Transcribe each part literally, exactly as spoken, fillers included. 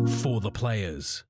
For the players.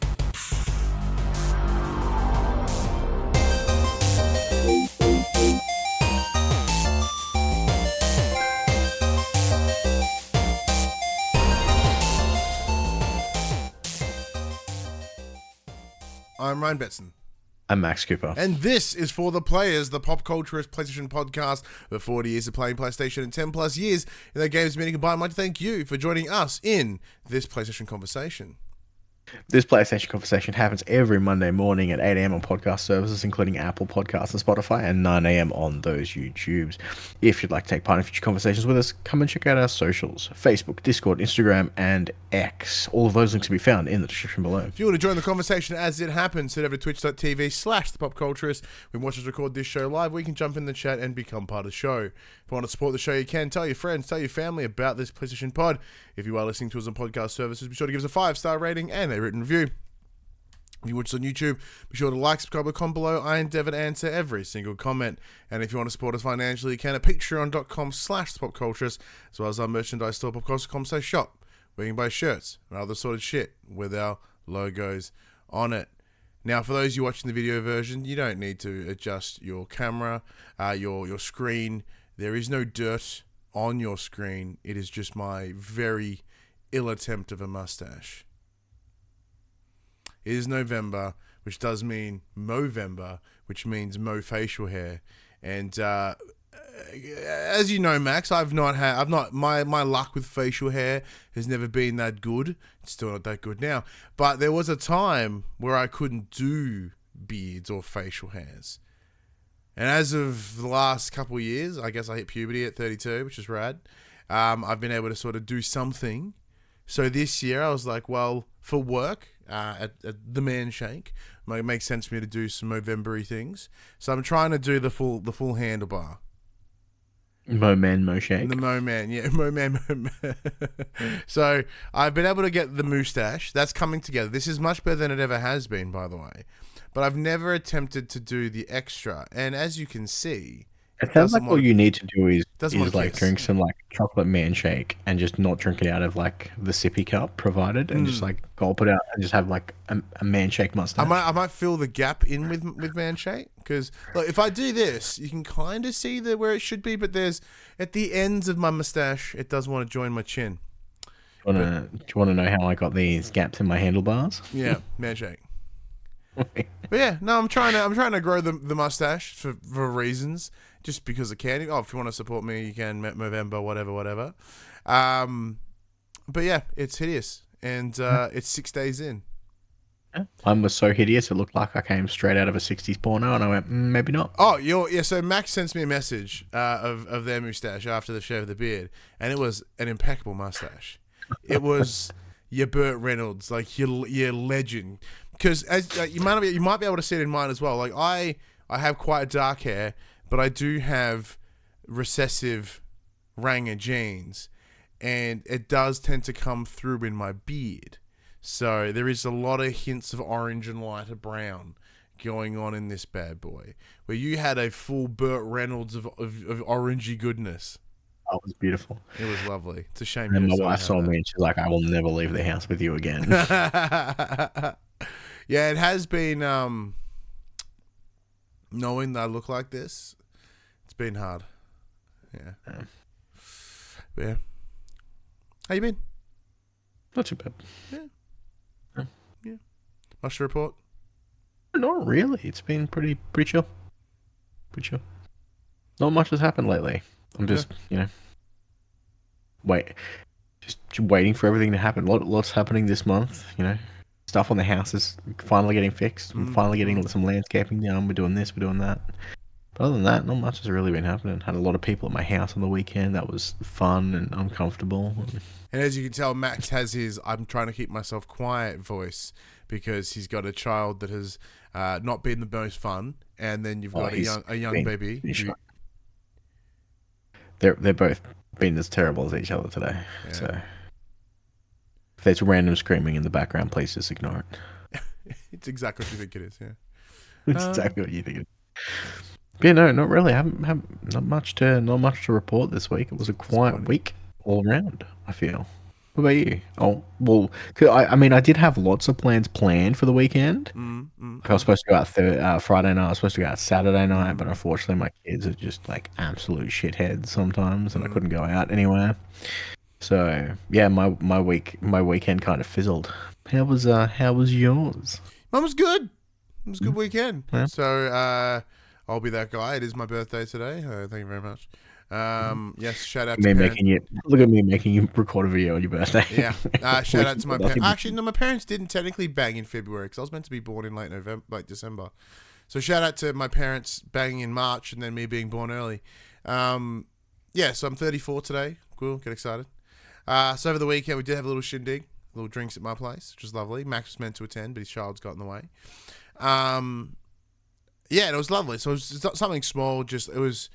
I'm Ryan Betson. I'm Max Cooper. And this is For the Players, the pop culturist PlayStation podcast with forty years of playing PlayStation and ten plus years in their games meeting combined. I'd like to thank you for joining us in this PlayStation conversation. This PlayStation conversation happens every Monday morning at eight a.m. on podcast services, including Apple Podcasts and Spotify, and nine a.m. on those YouTubes. If you'd like to take part in future conversations with us, come and check out our socials: Facebook, Discord, Instagram, and X. All of those links can be found in the description below. If you want to join the conversation as it happens, head over to twitch.tv slash the pop culturist. We watch us record this show live. We can jump in the chat and become part of the show. If you want to support the show, you can. Tell your friends, tell your family about this PlayStation pod. If you are listening to us on podcast services, be sure to give us a five-star rating and a written review. If you watch us on YouTube, be sure to like, subscribe, or comment below. I endeavour to answer every single comment. And if you want to support us financially, you can at patreon.com slash thepopculturist, as well as our merchandise store, popculturist dot com slash shop, where you can buy shirts and other sort of shit with our logos on it. Now, for those of you watching the video version, you don't need to adjust your camera, uh, your, your screen. There is no dirt on your screen. It is just my very ill attempt of a mustache. It is November, which does mean Movember, which means Mo facial hair. And uh, as you know, Max, I've not had, I've not, my, my luck with facial hair has never been that good. It's still not that good now. But there was a time where I couldn't do beards or facial hairs. And as of the last couple of years, I guess I hit puberty at thirty-two, which is rad. Um, I've been able to sort of do something. So this year I was like, well, for work, Uh, at, at the Man Shake, it makes sense for me to do some Movember-y things. So I'm trying to do the full the full handlebar. Mo Man, Mo Shake. The Mo Man, yeah, Mo Man, Mo Man. So I've been able to get the moustache. That's coming together. This is much better than it ever has been, by the way. But I've never attempted to do the extra. And as you can see, it sounds like want, all you need to do is, is like kiss. drink some like chocolate Man Shake and just not drink it out of like the sippy cup provided, and mm. just like gulp it out and just have like a, a Man Shake mustache. I might I might fill the gap in with with Man Shake, because like, if I do this, you can kind of see the where it should be, but there's at the ends of my mustache, it does want to join my chin. Do you wanna, do you want to know how I got these gaps in my handlebars? Yeah, Man Shake. But yeah, no, I'm trying to I'm trying to grow the the mustache for for reasons. Just because I can. Oh, if you want to support me, you can. Movember, whatever, whatever. Um, but yeah, it's hideous, and uh, it's six days in. Mine was so hideous, it looked like I came straight out of a sixties porno, and I went, mm, maybe not. Oh, you're, yeah, so Max sends me a message uh, of, of their moustache after the shave of the beard, and it was an impeccable mustache. It was your Burt Reynolds, like your your legend. Because as uh, you might be, you might be able to see it in mine as well. Like I, I have quite dark hair, but I do have recessive Ranger genes, and it does tend to come through in my beard. So there is a lot of hints of orange and lighter brown going on in this bad boy, where you had a full Burt Reynolds of, of, of orangey goodness. Oh, it was beautiful. It was lovely. It's a shame. And my wife saw me and she's like, I will never leave the house with you again. Yeah, it has been, um, knowing that I look like this, it's been hard. Yeah. Um, yeah. How you been? Not too bad. Yeah. Yeah. yeah. Much to report? Not really. It's been pretty pretty chill. Pretty chill. Not much has happened lately. I'm just, yeah. you know, wait, just waiting for everything to happen. Lot, lots happening this month, you know. Stuff on the house is finally getting fixed. We're mm. finally getting some landscaping done. We're doing this, we're doing that. But other than that, not much has really been happening. Had a lot of people at my house on the weekend. That was fun and uncomfortable. And as you can tell, Max has his I'm trying to keep myself quiet voice, because he's got a child that has uh, not been the most fun. And then you've got oh, a young a young baby. Who... They're, they're both been as terrible as each other today. Yeah. So if there's random screaming in the background, please just ignore it. It's exactly what you think it is, yeah. It's um, exactly what you think it is. But yeah, no, not really. I haven't, haven't not much to not much to report this week. It was a quiet week all around, I feel. What What about you? Oh, well, 'cause I, I mean, I did have lots of plans planned for the weekend. Mm, mm, Like I was mm, supposed to go out thir- uh, Friday night. I was supposed to go out Saturday night, but mm, unfortunately, my kids are just like absolute shitheads sometimes, and I mm. couldn't go out anywhere. So yeah, my my week my weekend kind of fizzled. How was uh how was yours? Mum was good. It was a good Mm, weekend. yeah. So uh, I'll be that guy. It is my birthday today. Uh, thank you very much. Mhm. Um, yes, shout out to Me parents. making you look at me making you record a video on your birthday. Yeah. Uh, shout out to my parents. Nothing but- Actually, no, my parents didn't technically bang in February because I was meant to be born in late November, like December. So shout out to my parents banging in March and then me being born early. Um, yeah, so I'm thirty-four today. Cool, get excited. Uh, so over the weekend we did have a little shindig, little drinks at my place, which was lovely. Max was meant to attend, but his child's got in the way. Um, yeah, and it was lovely. So it was just something small. Just it was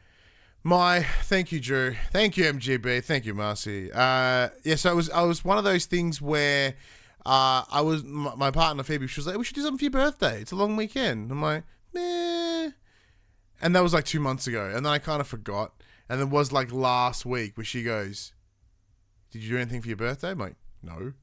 my thank you, Drew. Thank you, M G B. Thank you, Marcy. Uh, yeah, so it was. I was one of those things where uh, I was my, my partner Phoebe. She was like, "We should do something for your birthday. It's a long weekend." I'm like, "Meh," and that was like two months ago, and then I kind of forgot. And then was like last week where she goes, "Did you do anything for your birthday?" I'm like, "No."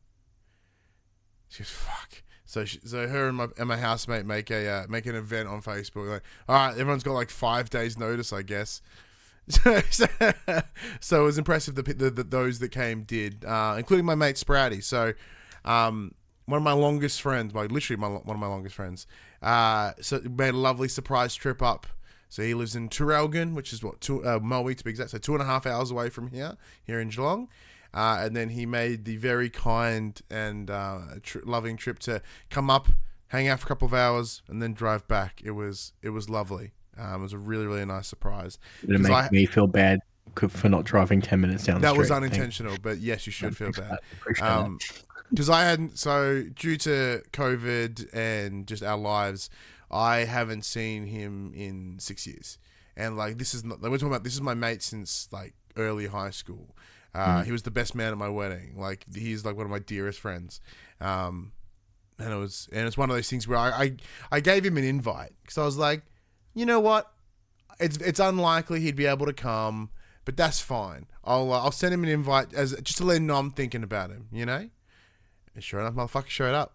She goes, "Fuck." So, she, so her and my and my housemate make a uh, make an event on Facebook. Like, all right, everyone's got like five days notice, I guess. So, so, so it was impressive that the, the, those that came did, uh, including my mate Sprouty. So, um, one of my longest friends, like literally my one of my longest friends, uh, so made a lovely surprise trip up. So he lives in Traralgon, which is what two, uh, Moe to be exact. So two and a half hours away from here, here in Geelong. Uh, and then he made the very kind and uh, tr- loving trip to come up, hang out for a couple of hours, and then drive back. It was it was lovely. Um, it was a really really nice surprise. Did it make I, me feel bad for not driving ten minutes down the that street? was unintentional, but yes, you should feel bad. Um, that. because I hadn't, so due to COVID and just our lives, I haven't seen him in six years. And like, this is not, like, we're talking about, this is my mate since like early high school. Uh, Mm. He was the best man at my wedding. Like, he's like one of my dearest friends. Um, and it was, and it's one of those things where I, I, I gave him an invite because I was like, you know what? It's, it's unlikely he'd be able to come, but that's fine. I'll, uh, I'll send him an invite as just to let him know I'm thinking about him, you know? And sure enough, motherfucker showed up.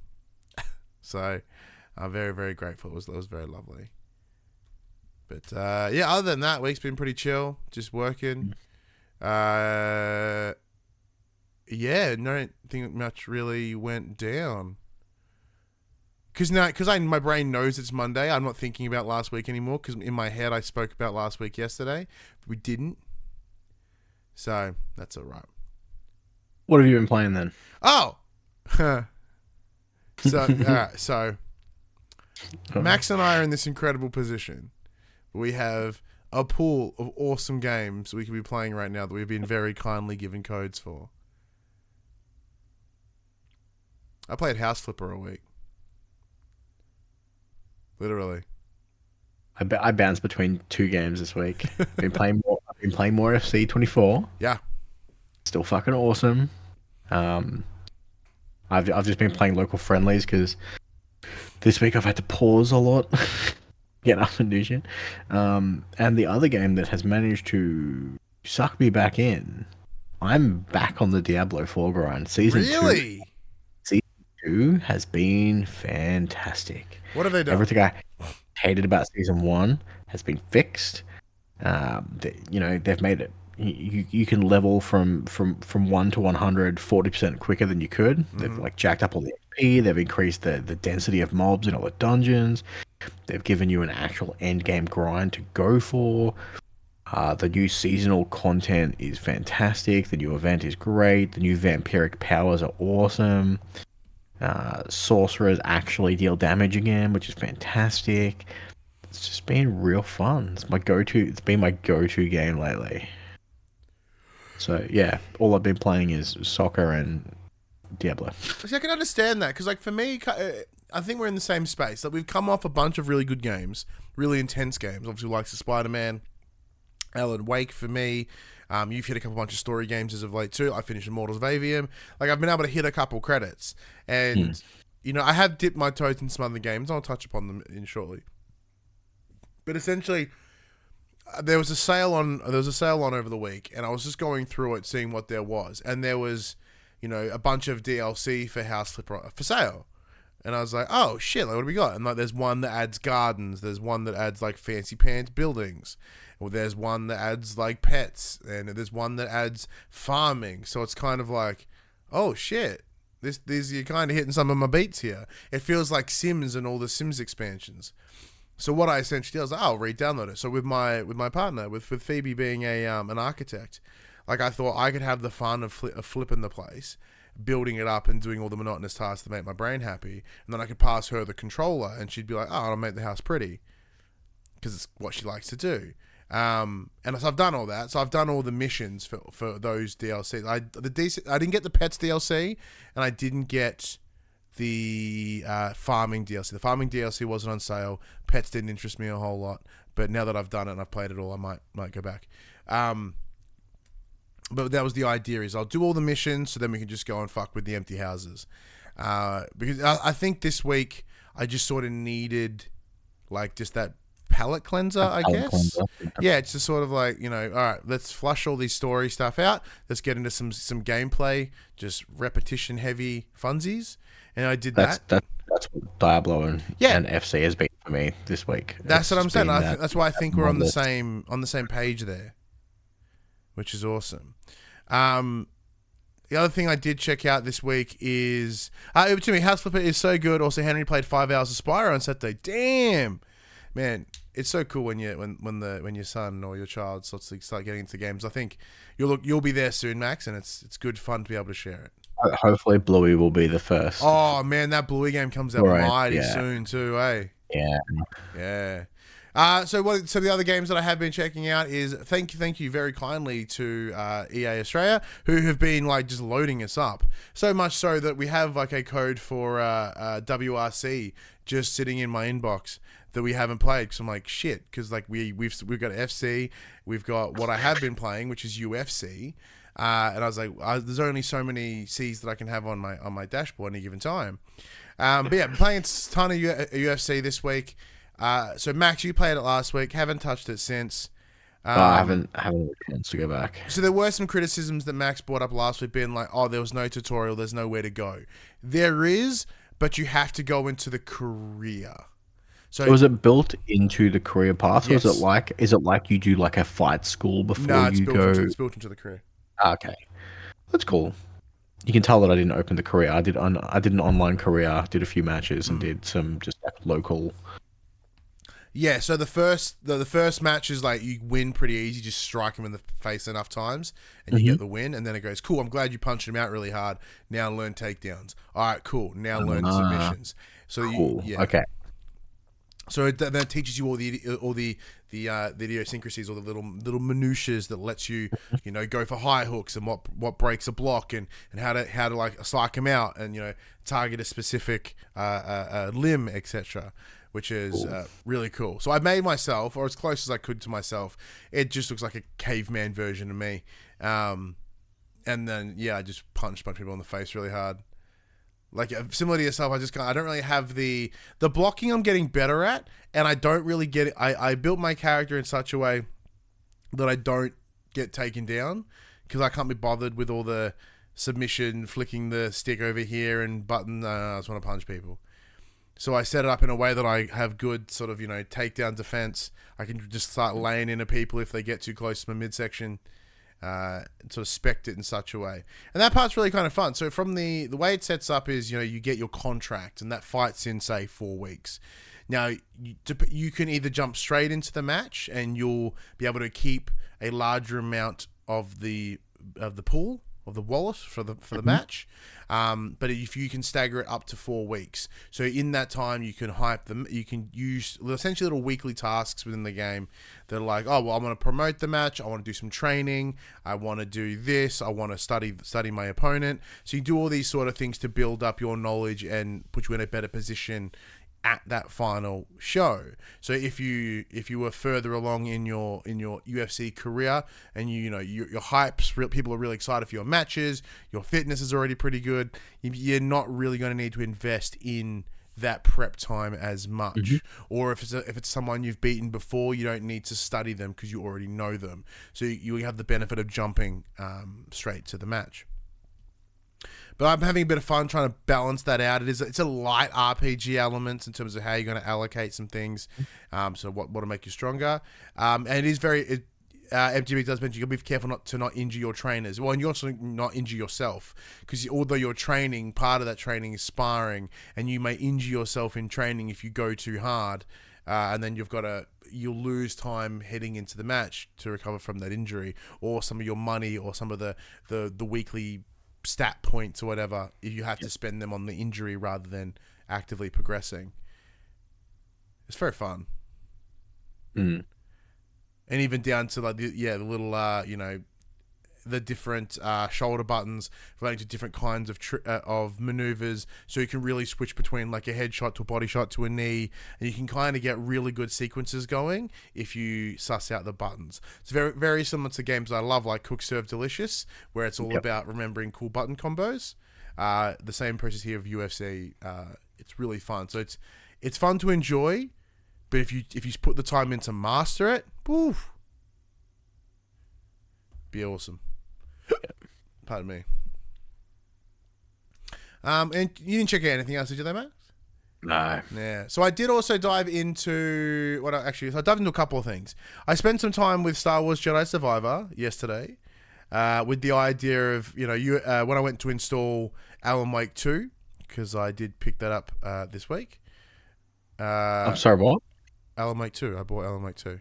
So I'm very, very grateful. It was, it was very lovely. But uh, yeah, other than that, week's been pretty chill. Just working. Uh, yeah, no, I don't think much really went down. Cause now, cause I my brain knows it's Monday. I'm not thinking about last week anymore. Cause in my head I spoke about last week yesterday, but we didn't. So that's all right. What have you been playing then? Oh, so all right, so Max and I are in this incredible position. We have a pool of awesome games we could be playing right now that we've been very kindly given codes for. I played House Flipper a week. Literally. I, b- I bounced between two games this week. I've been playing more. I've been playing more F C twenty-four. Yeah. Still fucking awesome. Um, I've I've just been playing local friendlies because this week I've had to pause a lot, get up and do shit. Um, and the other game that has managed to suck me back in, I'm back on the Diablo four grind. Season two. Really? Season two has been fantastic. What have they done? Everything I hated about season one has been fixed. Um, they, you know, they've made it. You, you can level from, from, from one to one hundred forty percent quicker than you could. Mm-hmm. They've like jacked up all the X P. They've increased the, the density of mobs in all the dungeons. They've given you an actual end game grind to go for. Uh, the new seasonal content is fantastic. The new event is great. The new vampiric powers are awesome. Uh, sorcerers actually deal damage again, which is fantastic. It's just been real fun. It's my go-to. It's been my go-to game lately. So yeah, all I've been playing is soccer and Diablo. See, I can understand that because, like, for me, I think we're in the same space. Like, we've come off a bunch of really good games, really intense games. Obviously, likes the Spider-Man, Alan Wake for me. Um, you've hit a couple bunch of story games as of late too. I finished Immortals of Avium. Like, I've been able to hit a couple credits, and mm. you know, I have dipped my toes in some other games. I'll touch upon them in shortly. But essentially, uh, there was a sale on there was a sale on over the week, and I was just going through it, seeing what there was, and there was you know, a bunch of D L C for House Flipper for sale. And I was like, oh shit, like what do we got? And like, there's one that adds gardens. There's one that adds like fancy pants buildings. Or there's one that adds like pets. And there's one that adds farming. So it's kind of like, oh shit, this, this you're kind of hitting some of my beats here. It feels like Sims and all the Sims expansions. So what I essentially did, I was like, oh, I'll re-download it. So with my with my partner, with, with Phoebe being a um, an architect, like I thought I could have the fun of, fli- of flipping the place, building it up and doing all the monotonous tasks to make my brain happy, and then I could pass her the controller and she'd be like, oh, I'll make the house pretty because it's what she likes to do. Um, and so I've done all that. So I've done all the missions for, for those D L Cs. I the D C, I didn't get the pets D L C, and I didn't get the uh, farming D L C. The farming D L C wasn't on sale. Pets didn't interest me a whole lot, but now that I've done it and I've played it all, I might might go back. Um, But that was the idea, is I'll do all the missions so then we can just go and fuck with the empty houses. Uh, because I, I think this week I just sort of needed like just that palate cleanser, I Palate guess. cleanser. Yeah, it's just sort of like, you know, all right, let's flush all these story stuff out. Let's get into some some gameplay, just repetition heavy funsies. And I did That's that. that, that's what Diablo and, Yeah. and F C has been for me this week. That's It's what I'm saying. been I that- th- that's why I think we're on the list. same on the same page there, which is awesome. Um, the other thing I did check out this week is uh, to me, House Flipper is so good. Also, Henry played five hours of Spyro on Saturday. Damn, man, it's so cool when you when when the when your son or your child starts to start getting into games. I think you'll look you'll be there soon, Max, and it's it's good fun to be able to share it. Ho- Hopefully, Bluey will be the first. Oh man, that Bluey game comes out Right, mighty yeah. soon too, eh? Yeah. Yeah. Uh, so what? So the other games that I have been checking out is thank you, thank you very kindly to uh, E A Australia, who have been like just loading us up so much so that we have like a code for uh, uh, W R C just sitting in my inbox that we haven't played. Because I'm like shit, because like we we've we've got F C, we've got what I have been playing, which is U F C, uh, and I was like, uh, there's only so many C's that I can have on my on my dashboard at any given time. Um, but yeah, been playing a ton of U- U F C this week. Uh, so Max, you played it last week. Haven't touched it since. Um, Oh, I haven't haven't had a chance to go back. So there were some criticisms that Max brought up last week, being like, "Oh, there was no tutorial. There's nowhere to go." There is, but you have to go into the career. So Was it built into the career path, or is Yes. it like is it like you do like a fight school before no, it's you built, go? into, it's built into the career. Okay, that's cool. You can tell that I didn't open the career. I did. On, I did an online career. Did a few matches and did some just like local. Yeah, so the first the, the first match is like you win pretty easy, just strike him in the face enough times and you Mhm. get the win, and then it goes, cool, I'm glad you punched him out really hard. Now learn takedowns. All right, cool. Now learn Ah, submissions. So Cool. you, yeah. Okay. So it, that teaches you all the all the the uh, the idiosyncrasies, all the little little minutiae that lets you you know go for high hooks and what what breaks a block and, and how to how to like psych him out and you know target a specific uh, uh, uh, limb, et cetera. Which is uh, really cool. So I made myself, or as close as I could to myself. It just looks like a caveman version of me. Um, and then yeah, I just punched a bunch of people in the face really hard. Like uh, similar to yourself, I just can't, I don't really have the the blocking. I'm getting better at, and I don't really get it. I I built my character in such a way that I don't get taken down because I can't be bothered with all the submission, flicking the stick over here and button. Uh, I just want to punch people. So I set it up in a way that I have good sort of, you know, takedown defense. I can just start laying into people if they get too close to my midsection. Uh, sort of spec'd it in such a way. And that part's really kind of fun. So from the, the way it sets up is, you know, you get your contract and that fight's in, say, four weeks. Now, you, you can either jump straight into the match and you'll be able to keep a larger amount of the of the pool, of the wallet for the for the mm-hmm. match. Um, but if you can stagger it up to four weeks. So in that time, you can hype them. You can use essentially little weekly tasks within the game that are like, oh, well, I want to promote the match. I want to do some training. I want to do this. I want to study study my opponent. So you do all these sort of things to build up your knowledge and put you in a better position at that final show. So if you if you were further along in your in your U F C career and you you know your, your hypes, real, people are really excited for your matches, your fitness is already pretty good, you're not really going to need to invest in that prep time as much. Mm-hmm. Or if it's a, if it's someone you've beaten before, you don't need to study them because you already know them. So you, you have the benefit of jumping um, straight to the match. But I'm having a bit of fun trying to balance that out. It is it's a light R P G element in terms of how you're going to allocate some things. Um, so what what'll make you stronger. Um, and it is very. It, Uh, M T B does mention you gotta be careful not to not injure your trainers. Well, and you also not injure yourself because although you're training, part of that training is sparring, and you may injure yourself in training if you go too hard, uh, and then you've got to you'll lose time heading into the match to recover from that injury, or some of your money, or some of the the, the weekly stat points or whatever. If you have yep. to spend them on the injury rather than actively progressing, it's very fun. Mm. And even down to like the, yeah the little uh you know the different uh, shoulder buttons relating to different kinds of tri- uh, of maneuvers, so you can really switch between like a headshot to a body shot to a knee, and you can kind of get really good sequences going if you suss out the buttons. It's very very similar to games I love like Cook Serve Delicious, where it's all yep. about remembering cool button combos. Uh, the same process here of U F C. Uh, it's really fun. So it's it's fun to enjoy. But if you if you put the time in to master it, woof, be awesome. Pardon me. Um, and you didn't check out anything else, did you, though, Max? No. Yeah. So I did also dive into what I actually. So I dived into a couple of things. I spent some time with Star Wars Jedi Survivor yesterday, uh, with the idea of you know you uh, when I went to install Alan Wake two, because I did pick that up uh, this week. Uh, I'm sorry, what? Alan Wake two. I bought Alan Wake two.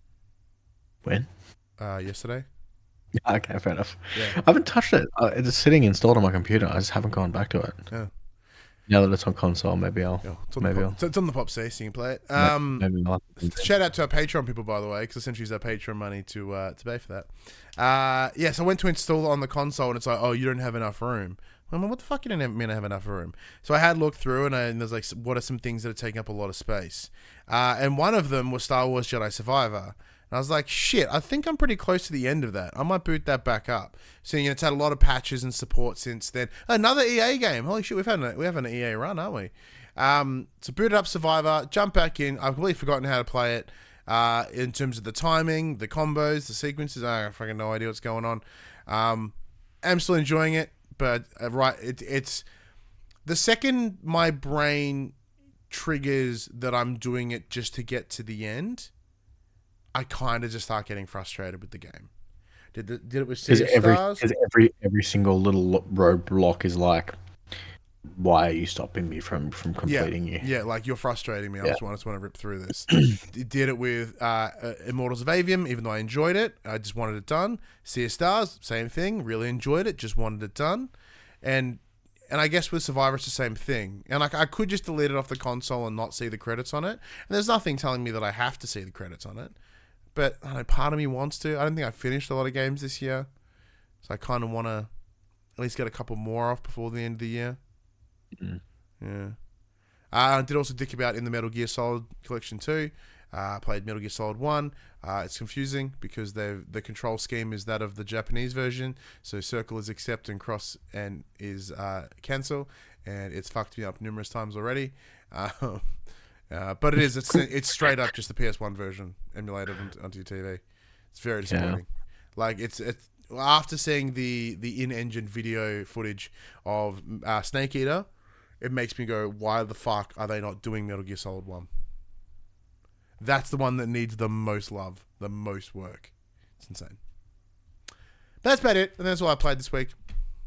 When? Uh, yesterday. Okay, fair enough. Yeah. I haven't touched it. Uh, it's sitting installed on my computer. I just haven't gone back to it. Yeah. Now that it's on console, maybe I'll. Yeah, it's on maybe the I'll. pop, it's on the Pop C, so you can play it. Um, maybe not. Shout out to our Patreon people, by the way, because essentially use our Patreon money to uh, to pay for that. Uh, yeah, so I went to install it on the console, and it's like, oh, you don't have enough room. I'm like, what the fuck? You don't mean I have enough room? So I had looked through, and, I, and there's like, what are some things that are taking up a lot of space? Uh, and one of them was Star Wars Jedi Survivor. And I was like, shit, I think I'm pretty close to the end of that. I might boot that back up. So, you know, it's had a lot of patches and support since then. Another E A game. Holy shit, we've had an, we have an E A run, aren't we? Um, so booted up Survivor, jump back in. I've completely forgotten how to play it. Uh, in terms of the timing, the combos, the sequences, I have fucking no idea what's going on. Um, I'm still enjoying it, but uh, right, it, it's the second my brain triggers that I'm doing it just to get to the end, I kind of just start getting frustrated with the game. Did the, did it with Sea of every, Stars? Because every every single little roadblock is like, why are you stopping me from, from completing yeah, you? Yeah, like you're frustrating me. I yeah. just, want, I just want to rip through this. Did it with uh, uh, Immortals of Avium, even though I enjoyed it. I just wanted it done. Sea of Stars, same thing. Really enjoyed it. Just wanted it done. And and I guess with Survivor, it's the same thing. And like, I could just delete it off the console and not see the credits on it. And there's nothing telling me that I have to see the credits on it. But I don't know, part of me wants to. I don't think I finished a lot of games this year. So I kind of want to at least get a couple more off before the end of the year. Mm. Yeah. Uh, I did also dick about in the Metal Gear Solid Collection two. I uh, played Metal Gear Solid one. Uh, it's confusing because the control scheme is that of the Japanese version. So circle is accept and cross and is uh, cancel. And it's fucked me up numerous times already. Uh, uh, but it is. It's it's straight up just the P S one version emulated onto your T V. It's very disappointing. Yeah. Like, it's... it's after seeing the, the in-engine video footage of uh, Snake Eater, it makes me go, why the fuck are they not doing Metal Gear Solid one? That's the one that needs the most love, the most work. It's insane. That's about it, and that's all I played this week.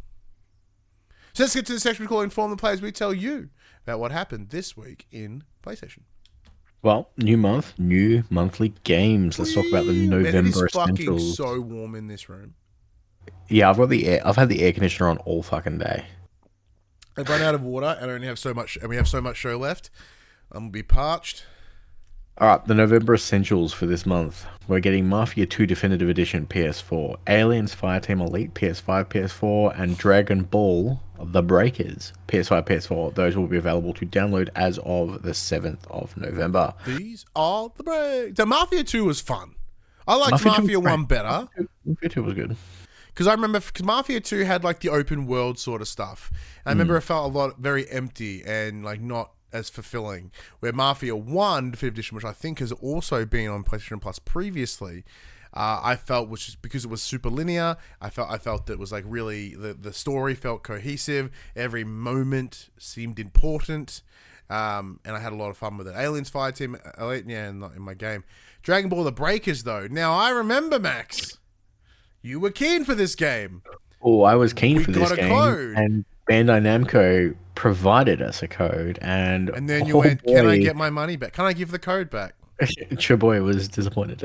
So let's get to the section we call Inform the Players. We tell you about what happened this week in PlayStation. Well, new month, new monthly games. Let's Whee! talk about the November Man, it is essentials. Fucking so warm in this room. Yeah, I've got the air. I've had the air conditioner on all fucking day. I've run out of water, and I only have so much, and we have so much show left. I'm gonna be parched. All right, the November essentials for this month. We're getting Mafia two Definitive Edition P S four, Aliens Fireteam Elite P S five, P S four, and Dragon Ball The Breakers P S five, P S four. Those will be available to download as of the seventh of November. These are the breaks. The Mafia two was fun. I liked Mafia, Mafia one better. Mafia two was good. Because I remember, because Mafia two had like the open world sort of stuff. And I remember mm. it felt a lot, very empty and like not as fulfilling. Where Mafia one Definitive Edition, which I think has also been on PlayStation Plus previously, Uh, I felt, which is because it was super linear. I felt I felt that it was like really the the story felt cohesive. Every moment seemed important, um, and I had a lot of fun with it. Aliens Fireteam Elite, yeah, not in my game. Dragon Ball: The Breakers, though. Now I remember, Max, you were keen for this game. Oh, I was keen We for got this a game, code. and Bandai Namco provided us a code, and And then you oh went, "Can I boy, get my money back? Can I give the code back?" Chaboy was disappointed.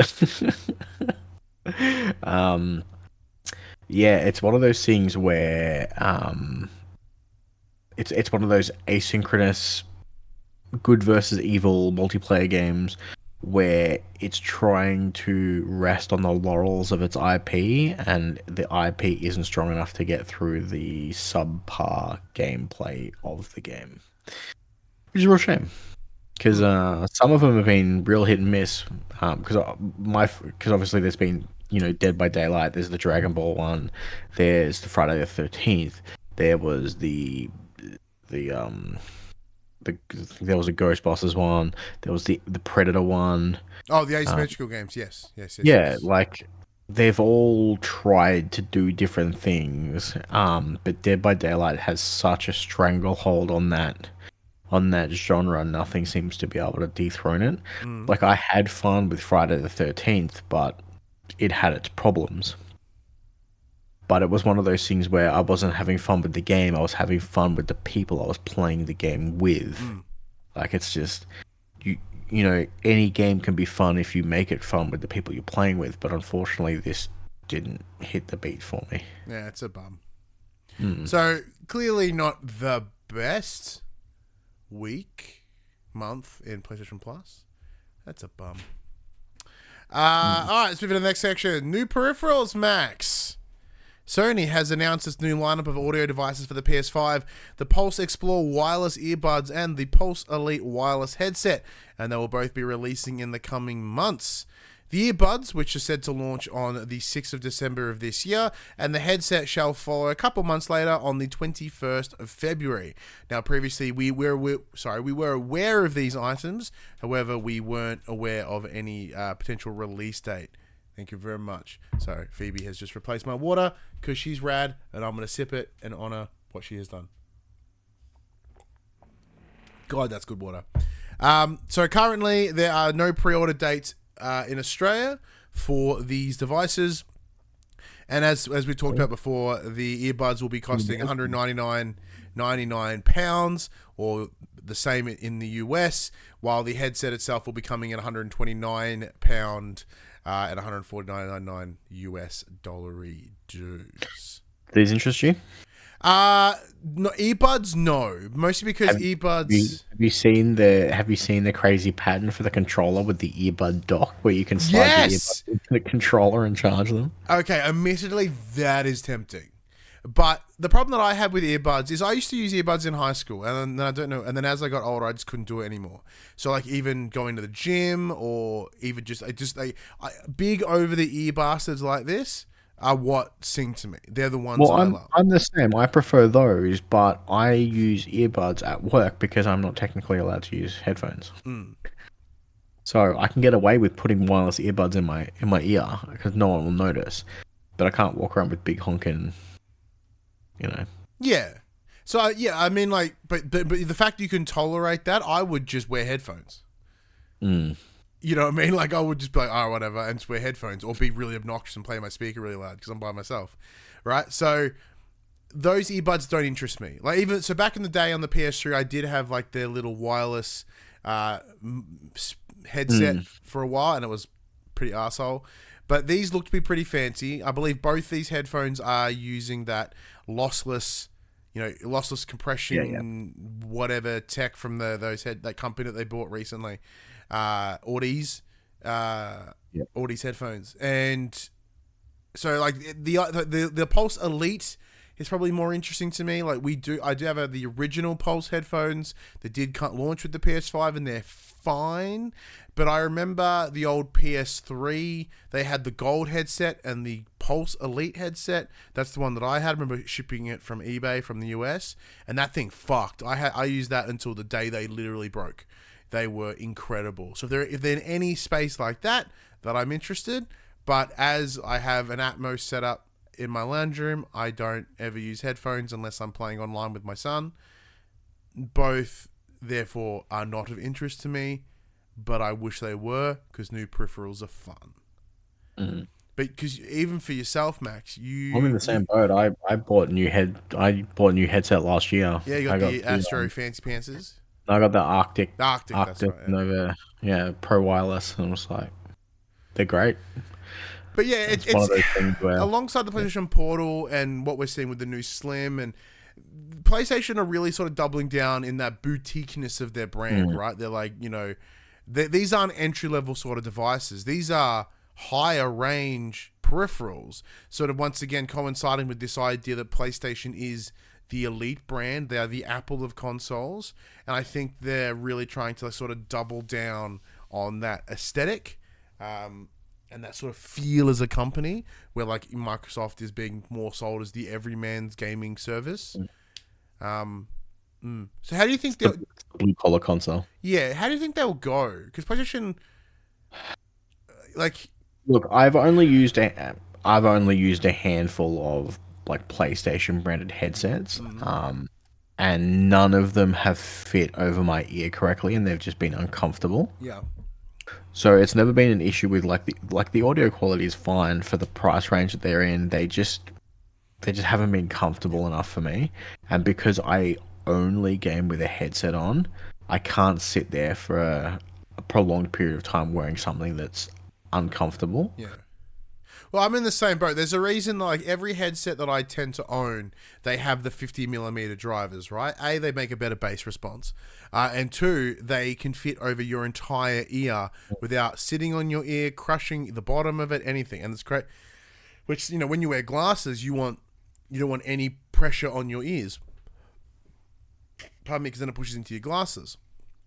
um, yeah, it's one of those things where um, it's it's one of those asynchronous good versus evil multiplayer games where it's trying to rest on the laurels of its I P, and the I P isn't strong enough to get through the subpar gameplay of the game, which is a real shame. Because uh, some of them have been real hit and miss. Because um, my, because obviously there's been, you know, Dead by Daylight. There's the Dragon Ball one. There's the Friday the thirteenth. There was the the um the there was a Ghostbusters one. There was the the Predator one. Oh, the asymmetrical um, games. Yes, yes, yes. Yeah, yes. like they've all tried to do different things. Um, but Dead by Daylight has such a stranglehold on that. on that genre, nothing seems to be able to dethrone it. Mm. Like, I had fun with Friday the thirteenth, but it had its problems. But it was one of those things where I wasn't having fun with the game, I was having fun with the people I was playing the game with. Mm. Like, it's just, you you know, any game can be fun if you make it fun with the people you're playing with, but unfortunately this didn't hit the beat for me. Yeah, it's a bum. Mm. So, clearly not the best week, month in PlayStation Plus. That's a bum. Uh, Mm. All right, let's move to the next section. New peripherals, Max. Sony has announced its new lineup of audio devices for the P S five, the Pulse Explore wireless earbuds and the Pulse Elite wireless headset, and they will both be releasing in the coming months. The earbuds, which are said to launch on the sixth of December of this year, and the headset shall follow a couple months later on the twenty-first of February. Now, previously we were we, sorry we were aware of these items, however, we weren't aware of any uh, potential release date. Thank you very much. So Phoebe has just replaced my water because she's rad, and I'm gonna sip it and honor what she has done. God, that's good water. Um, so currently there are no pre-order dates Uh, in Australia for these devices, and as as we talked about before, the earbuds will be costing one hundred ninety-nine ninety-nine pounds, or the same in the U S, while the headset itself will be coming at one hundred twenty-nine pound uh, at one hundred forty-nine ninety-nine U S dollary dues. These interest you? Uh no, earbuds, no. Mostly because Have earbuds. You, have you seen the Have you seen the crazy pattern for the controller with the earbud dock, where you can slide Yes! the earbud into the controller and charge them? Okay, admittedly, that is tempting. But the problem that I had with earbuds is I used to use earbuds in high school, and then I don't know, and then as I got older, I just couldn't do it anymore. So like even going to the gym, or even just I just they I, big over the ear bastards like this are what sing to me. They're the ones Well, I I'm love. I'm the same. I prefer those, but I use earbuds at work because I'm not technically allowed to use headphones. Mm. So I can get away with putting wireless earbuds in my in my ear because no one will notice, but I can't walk around with big honking, you know. Yeah. So uh, yeah, I mean like, but, but but the fact you can tolerate that, I would just wear headphones. Mm. You know what I mean? Like, I would just be like, oh, whatever, and just wear headphones, or be really obnoxious and play my speaker really loud because I'm by myself, right? So those earbuds don't interest me. Like, even so, back in the day on the P S three, I did have like their little wireless uh, headset mm. for a while, and it was pretty arsehole. But these look to be pretty fancy. I believe both these headphones are using that lossless, you know, lossless compression, yeah, yeah. whatever tech from the those head that company that they bought recently. Uh, Audis, uh, yep. Audis headphones, and so like the, the the Pulse Elite is probably more interesting to me. Like we do, I do have a, the original Pulse headphones that did launch with the P S five, and they're fine. But I remember the old P S three, they had the gold headset and the Pulse Elite headset. That's the one that I had. I remember shipping it from eBay from the U S, and that thing fucked. I had I used that until the day they literally broke. They were incredible. So if they're, if they're in any space like that, that I'm interested. But as I have an Atmos setup in my lounge room, I don't ever use headphones unless I'm playing online with my son. Both, therefore, are not of interest to me, but I wish they were, because new peripherals are fun. Mm. But because even for yourself, Max, you I'm in the same boat. I, I bought new head. I bought a new headset last year. yeah, you got I the got Astro um, Fancy Pantses. I got the Arctic The Arctic, that's Arctic right. Yeah. Nova, yeah, Pro Wireless, and I was like, they're great. But yeah, it, It's one it's of those things where alongside the PlayStation Portal and what we're seeing with the new Slim, and PlayStation are really sort of doubling down in that boutiqueness of their brand, Mm. right? They're like, you know, they, these aren't entry level sort of devices. These are higher range peripherals, sort of once again coinciding with this idea that PlayStation is the elite brand. They are the Apple of consoles, and I think they're really trying to sort of double down on that aesthetic. Um, and that sort of feel as a company, where like Microsoft is being more sold as the everyman's gaming service. Um, mm. So how do you think they'll? blue collar console. Yeah, how do you think they'll go? Because PlayStation, like, Look, I've only used a, I've only used a handful of like PlayStation branded headsets, Mhm. um, and none of them have fit over my ear correctly, and they've just been uncomfortable. yeah, So it's never been an issue with like the like the audio quality is fine for the price range that they're in. They just they just haven't been comfortable enough for me, and because I only game with a headset on, I can't sit there for a, a prolonged period of time wearing something that's uncomfortable. yeah. Well, I'm in the same boat. There's a reason, like every headset that I tend to own, they have the fifty millimeter drivers, right? A, they make a better bass response, uh, and two, they can fit over your entire ear without sitting on your ear, crushing the bottom of it, anything. And it's great. Which, you know, when you wear glasses, you want you don't want any pressure on your ears. Pardon me, because then it pushes into your glasses.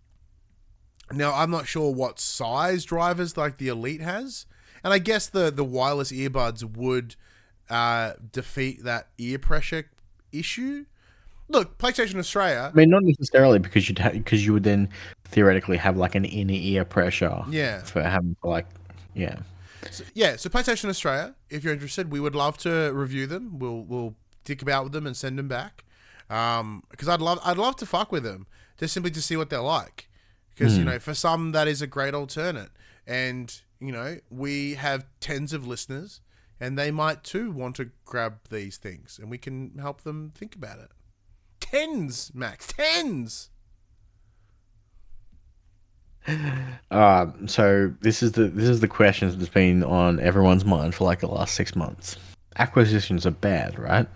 Now, I'm not sure what size drivers like the Elite has. And I guess the, the wireless earbuds would uh, defeat that ear pressure issue. Look, PlayStation Australia. I mean, not necessarily because you'd because you would then theoretically have like an inner ear pressure. Yeah. For having like, yeah. So, yeah, so PlayStation Australia, if you're interested, we would love to review them. We'll we'll dick about with them and send them back. Um, because I'd love I'd love to fuck with them just simply to see what they're like. Because Mm. you know, for some that is a great alternate, and you know, we have tens of listeners, and they might too want to grab these things, and we can help them think about it. Tens, Max, tens. Um, so this is the this is the question that's been on everyone's mind for like the last six months. Acquisitions are bad, right?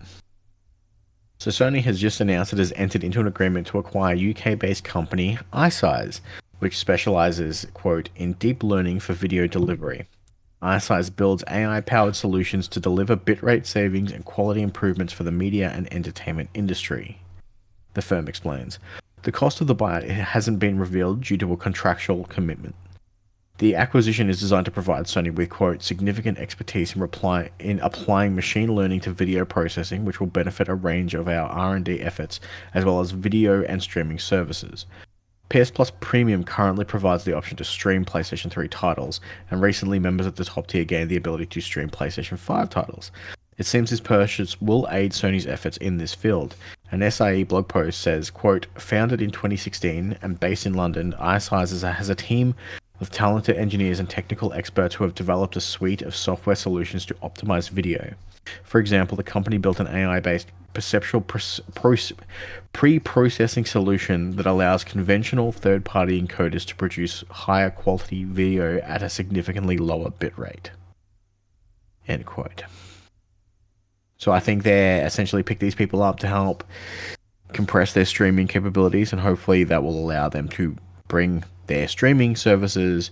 So Sony has just announced it has entered into an agreement to acquire U K-based company iSize, which specializes, quote, in deep learning for video delivery. iSize builds A I-powered solutions to deliver bitrate savings and quality improvements for the media and entertainment industry, the firm explains. The cost of the buyout hasn't been revealed due to a contractual commitment. The acquisition is designed to provide Sony with, quote, significant expertise in, reply, in applying machine learning to video processing, which will benefit a range of our R and D efforts, as well as video and streaming services. P S Plus Premium currently provides the option to stream PlayStation three titles, and recently members of the top tier gained the ability to stream PlayStation five titles. It seems this purchase will aid Sony's efforts in this field. An S I E blog post says, quote, founded in twenty sixteen and based in London, iSize has a team of talented engineers and technical experts who have developed a suite of software solutions to optimize video. For example, the company built an A I-based perceptual pre-processing solution that allows conventional third-party encoders to produce higher quality video at a significantly lower bitrate. End quote. So I think they essentially pick these people up to help compress their streaming capabilities, and hopefully that will allow them to bring their streaming services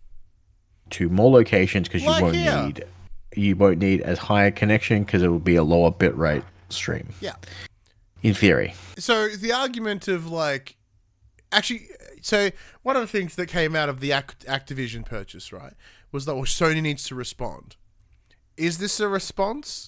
to more locations, because you Like won't here. need you won't need as high a connection because it will be a lower bitrate stream. Yeah. In theory. So the argument of like, actually, so one of the things that came out of the Act- Activision purchase, right, was that well, Sony needs to respond. Is this a response?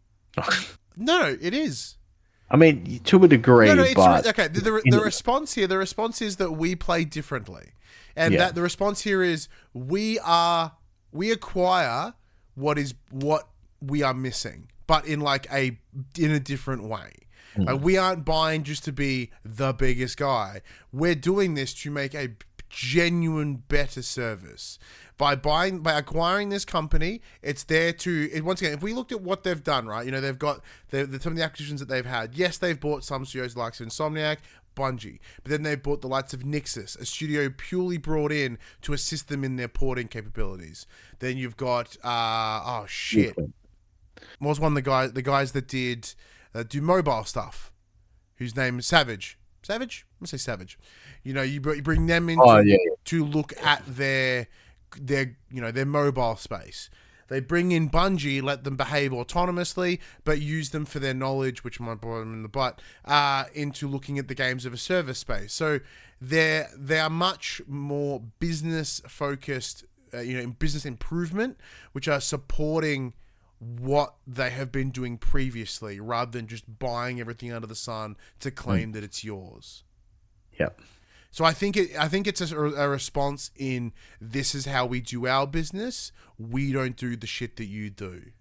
No, it is. I mean, to a degree, No, no, it's but re- okay. The, the, the response here, the response is that we play differently, and Yeah. that the response here is we are we acquire what is what we are missing, but in like a in a different way. Mm. Like, we aren't buying just to be the biggest guy. We're doing this to make a genuine better service. By buying, by acquiring this company, it's there to, it, once again, if we looked at what they've done, right, you know, they've got the, the, some of the acquisitions that they've had. Yes, they've bought some studios like Insomniac, Bungie, but then they bought the likes of Nixxes, a studio purely brought in to assist them in their porting capabilities. Then you've got, uh, oh shit, what was one of the guys, the guys that did, uh, do mobile stuff, whose name is Savage. Savage? I'm going to say Savage. You know, you, you bring them in oh, to, yeah. to look at their, their, you know, their mobile space. They bring in Bungie, let them behave autonomously, but use them for their knowledge, which might bore them in the butt, uh, into looking at the games of a service space. So they're, they are much more business-focused, uh, you know, in business improvement, which are supporting what they have been doing previously, rather than just buying everything under the sun to claim mm. that it's yours. Yep. So I think it. I think it's a, a response in, this is how we do our business. We don't do the shit that you do.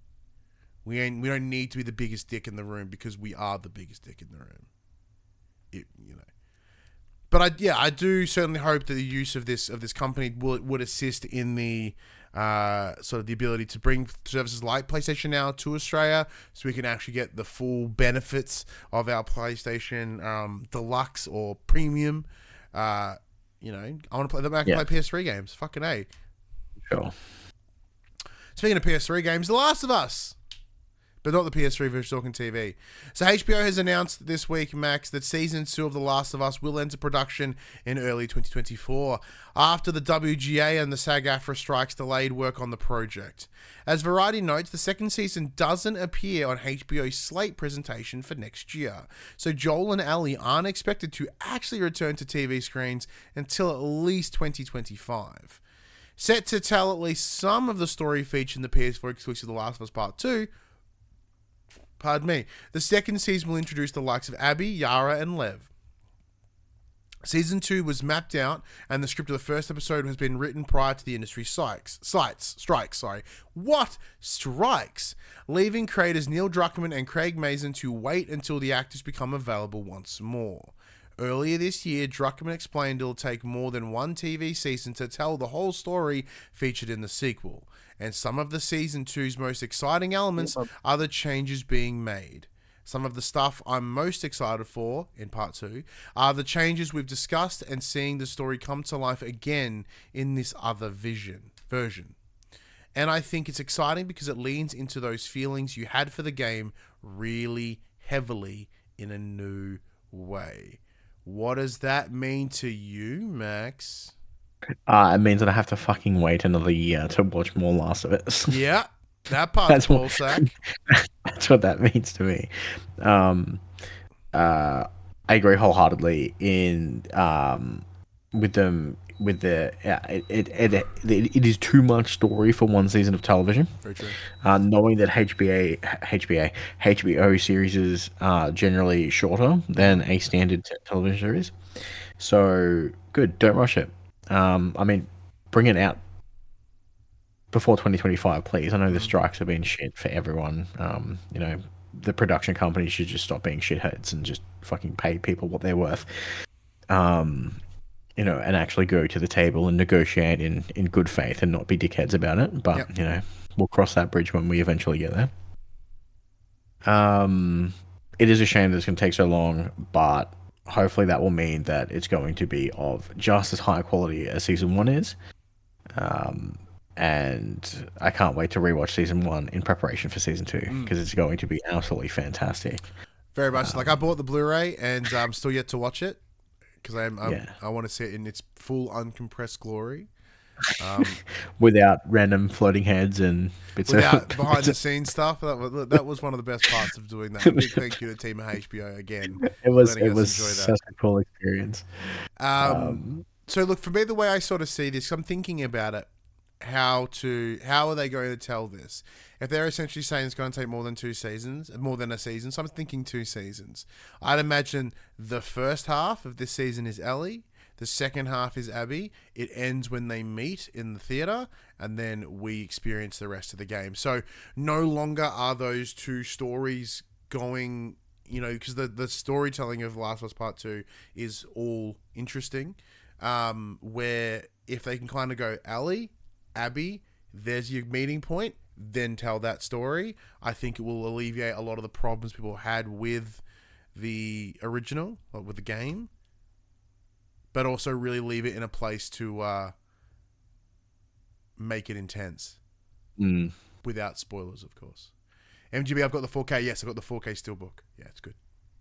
We ain't. We don't need to be the biggest dick in the room, because we are the biggest dick in the room. It, you know. But I, yeah, I do certainly hope that the use of this of this company will would assist in the uh, sort of the ability to bring services like PlayStation Now to Australia, so we can actually get the full benefits of our PlayStation um, Deluxe or Premium. Uh, you know, I want to play them. I can yeah. play P S three games. Fucking A. Sure. Speaking of P S three games, The Last of Us. But not the P S three version, talking T V. So H B O has announced this week, Max, that Season two of The Last of Us will enter production in early twenty twenty-four, after the W G A and the SAG-AFTRA strikes delayed work on the project. As Variety notes, the second season doesn't appear on H B O's slate presentation for next year, so Joel and Ellie aren't expected to actually return to T V screens until at least twenty twenty-five. Set to tell at least some of the story featured in the P S four exclusive The Last of Us Part two, Pardon me. The second season will introduce the likes of Abby, Yara, and Lev. Season two was mapped out, and the script of the first episode has been written prior to the industry strikes. Sites, strikes, sorry. What? Strikes? Leaving creators Neil Druckmann and Craig Mazin to wait until the actors become available once more. Earlier this year, Druckmann explained it'll take more than one T V season to tell the whole story featured in the sequel. And some of the Season two's most exciting elements are the changes being made. Some of the stuff I'm most excited for, in Part two, are the changes we've discussed and seeing the story come to life again in this other vision version. And I think it's exciting because it leans into those feelings you had for the game really heavily in a new way. What does that mean to you, Max? Uh, it means that I have to fucking wait another year to watch more Last of Us. Yeah, that part's ball sack. That's what that means to me. Um, uh, I agree wholeheartedly in um, with them with the yeah, it, it it it it is too much story for one season of television. Very true. Uh, knowing that H B A H B A H B O series are generally shorter than a standard t- television series, so good. Don't rush it. Um, I mean, bring it out before twenty twenty-five, please. I know the strikes have been shit for everyone. Um, you know, the production companies should just stop being shitheads and just fucking pay people what they're worth. Um, you know, and actually go to the table and negotiate in, in good faith and not be dickheads about it. But, yep. you know, we'll cross that bridge when we eventually get there. Um, it is a shame that it's going to take so long, but hopefully that will mean that it's going to be of just as high quality as season one is. Um, and I can't wait to rewatch season one in preparation for season two because mm. it's going to be absolutely fantastic. Very much. Um, like I bought the Blu-ray and I'm um, still yet to watch it because I'm, I'm yeah. I want to see it in its full uncompressed glory. Um, without random floating heads and bits without of behind the scenes stuff. That was, that was one of the best parts of doing that. Big thank you to Team H B O again. It was it was such a cool experience. Um, um, so look, for me, the way I sort of see this, I'm thinking about it. How to how are they going to tell this? If they're essentially saying it's going to take more than two seasons, more than a season, so I'm thinking two seasons. I'd imagine the first half of this season is Ellie. The second half is Abby. It ends when they meet in the theater, and then we experience the rest of the game. So no longer are those two stories going, you know, because the, the storytelling of Last of Us Part two is all interesting, um, where if they can kind of go, Ellie, Abby, there's your meeting point, then tell that story, I think it will alleviate a lot of the problems people had with the original, like with the game, but also really leave it in a place to uh, make it intense. Mm. Without spoilers, of course. M G B, I've got the four K. Yes, I've got the four K Steelbook. Yeah, it's good.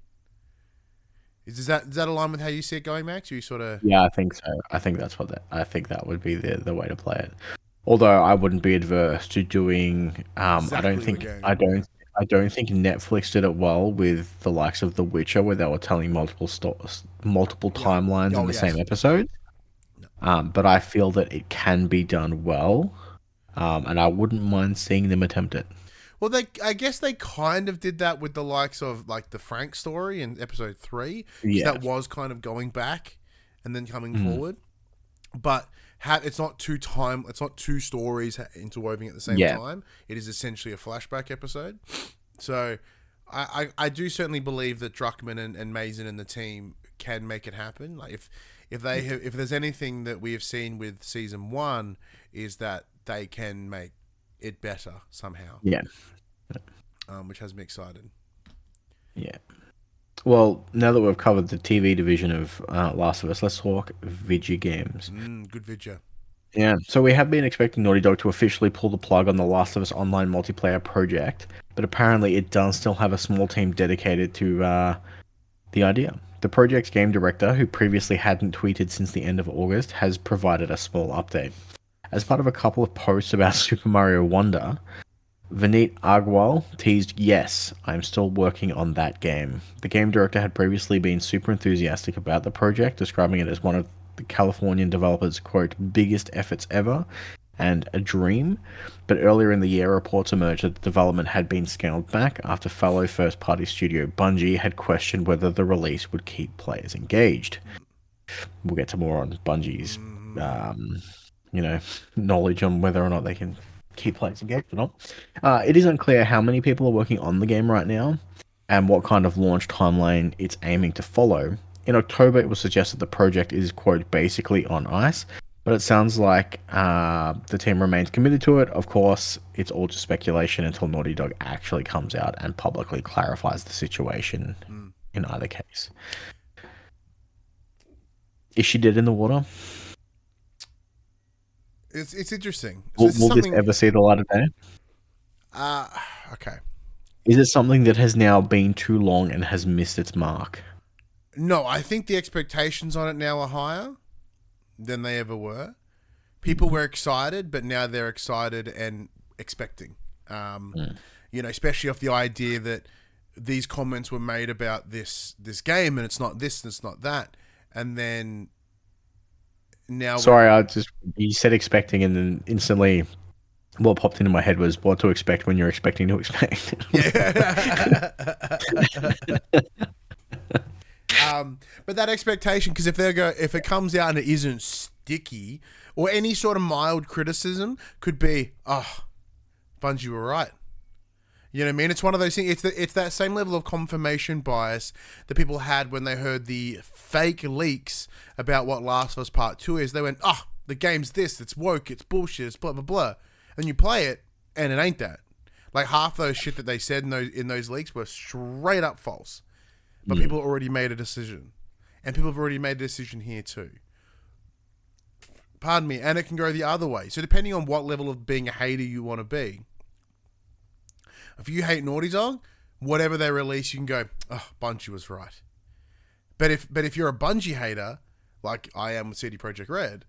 Is, does that does that align with how you see it going, Max? Or you sort of... Yeah, I think so. I think that's what that. I think that would be the the way to play it. Although I wouldn't be adverse to doing. Um, Exactly I don't the think. game, I don't. yeah. I don't think Netflix did it well with the likes of The Witcher, where they were telling multiple sto- multiple Yeah. timelines Oh, in the yes. same episode. No. Um, but I feel that it can be done well, um, and I wouldn't mind seeing them attempt it. Well, they I guess they kind of did that with the likes of like the Frank story in episode three. 'Cause Yeah. that was kind of going back and then coming Mhm. forward. But ha- it's not two time. It's not two stories ha- interwoven at the same Yeah. time. It is essentially a flashback episode. So I, I, I do certainly believe that Druckmann and, and Mason and the team can make it happen. Like if if they have, if there's anything that we have seen with season one is that they can make it better somehow. Yeah. Um, which has me excited. Yeah. Well, now that we've covered the T V division of uh, Last of Us, let's talk video games. Mm, good vidya. Yeah, so we have been expecting Naughty Dog to officially pull the plug on the Last of Us online multiplayer project, but apparently it does still have a small team dedicated to uh, the idea. The project's game director, who previously hadn't tweeted since the end of August, has provided a small update. As part of a couple of posts about Super Mario Wonder, Vineet Agrawal teased, "Yes, I'm still working on that game." The game director had previously been super enthusiastic about the project, describing it as one of the Californian developers' quote, biggest efforts ever, and a dream. But earlier in the year, reports emerged that the development had been scaled back after fellow first-party studio Bungie had questioned whether the release would keep players engaged. We'll get to more on Bungie's, um, you know, knowledge on whether or not they can keep players engaged or not. Uh, it is unclear how many people are working on the game right now and what kind of launch timeline it's aiming to follow. In October, it was suggested the project is, quote, basically on ice, but it sounds like uh, the team remains committed to it. Of course, it's all just speculation until Naughty Dog actually comes out and publicly clarifies the situation Mm. in either case. Is she dead in the water? It's it's interesting. So Will, this is will this something. ever see the light of day? Uh, okay. Is it something that has now been too long and has missed its mark? No, I think the expectations on it now are higher than they ever were. People were excited, but now they're excited and expecting. Um, Mm. You know, especially off the idea that these comments were made about this this game, and it's not this and it's not that, and then now. Sorry, I just you said expecting, and then instantly, what popped into my head was what to expect when you're expecting to expect. Yeah. um, but that expectation, because if they go, if it comes out and it isn't sticky, or any sort of mild criticism, could be, oh, Bungie were right. You know what I mean? It's one of those things. It's the, it's that same level of confirmation bias that people had when they heard the fake leaks about what Last of Us Part Two is. They went, oh, the game's this. It's woke. It's bullshit. It's blah blah blah. And you play it, and it ain't that. Like half those shit that they said in those in those leaks were straight up false. But Mm. people already made a decision, and people have already made a decision here too. Pardon me, and it can go the other way. So depending on what level of being a hater you want to be. If you hate Naughty Dog, whatever they release, you can go, oh, Bungie was right. But if but if you're a Bungie hater, like I am with C D Projekt Red,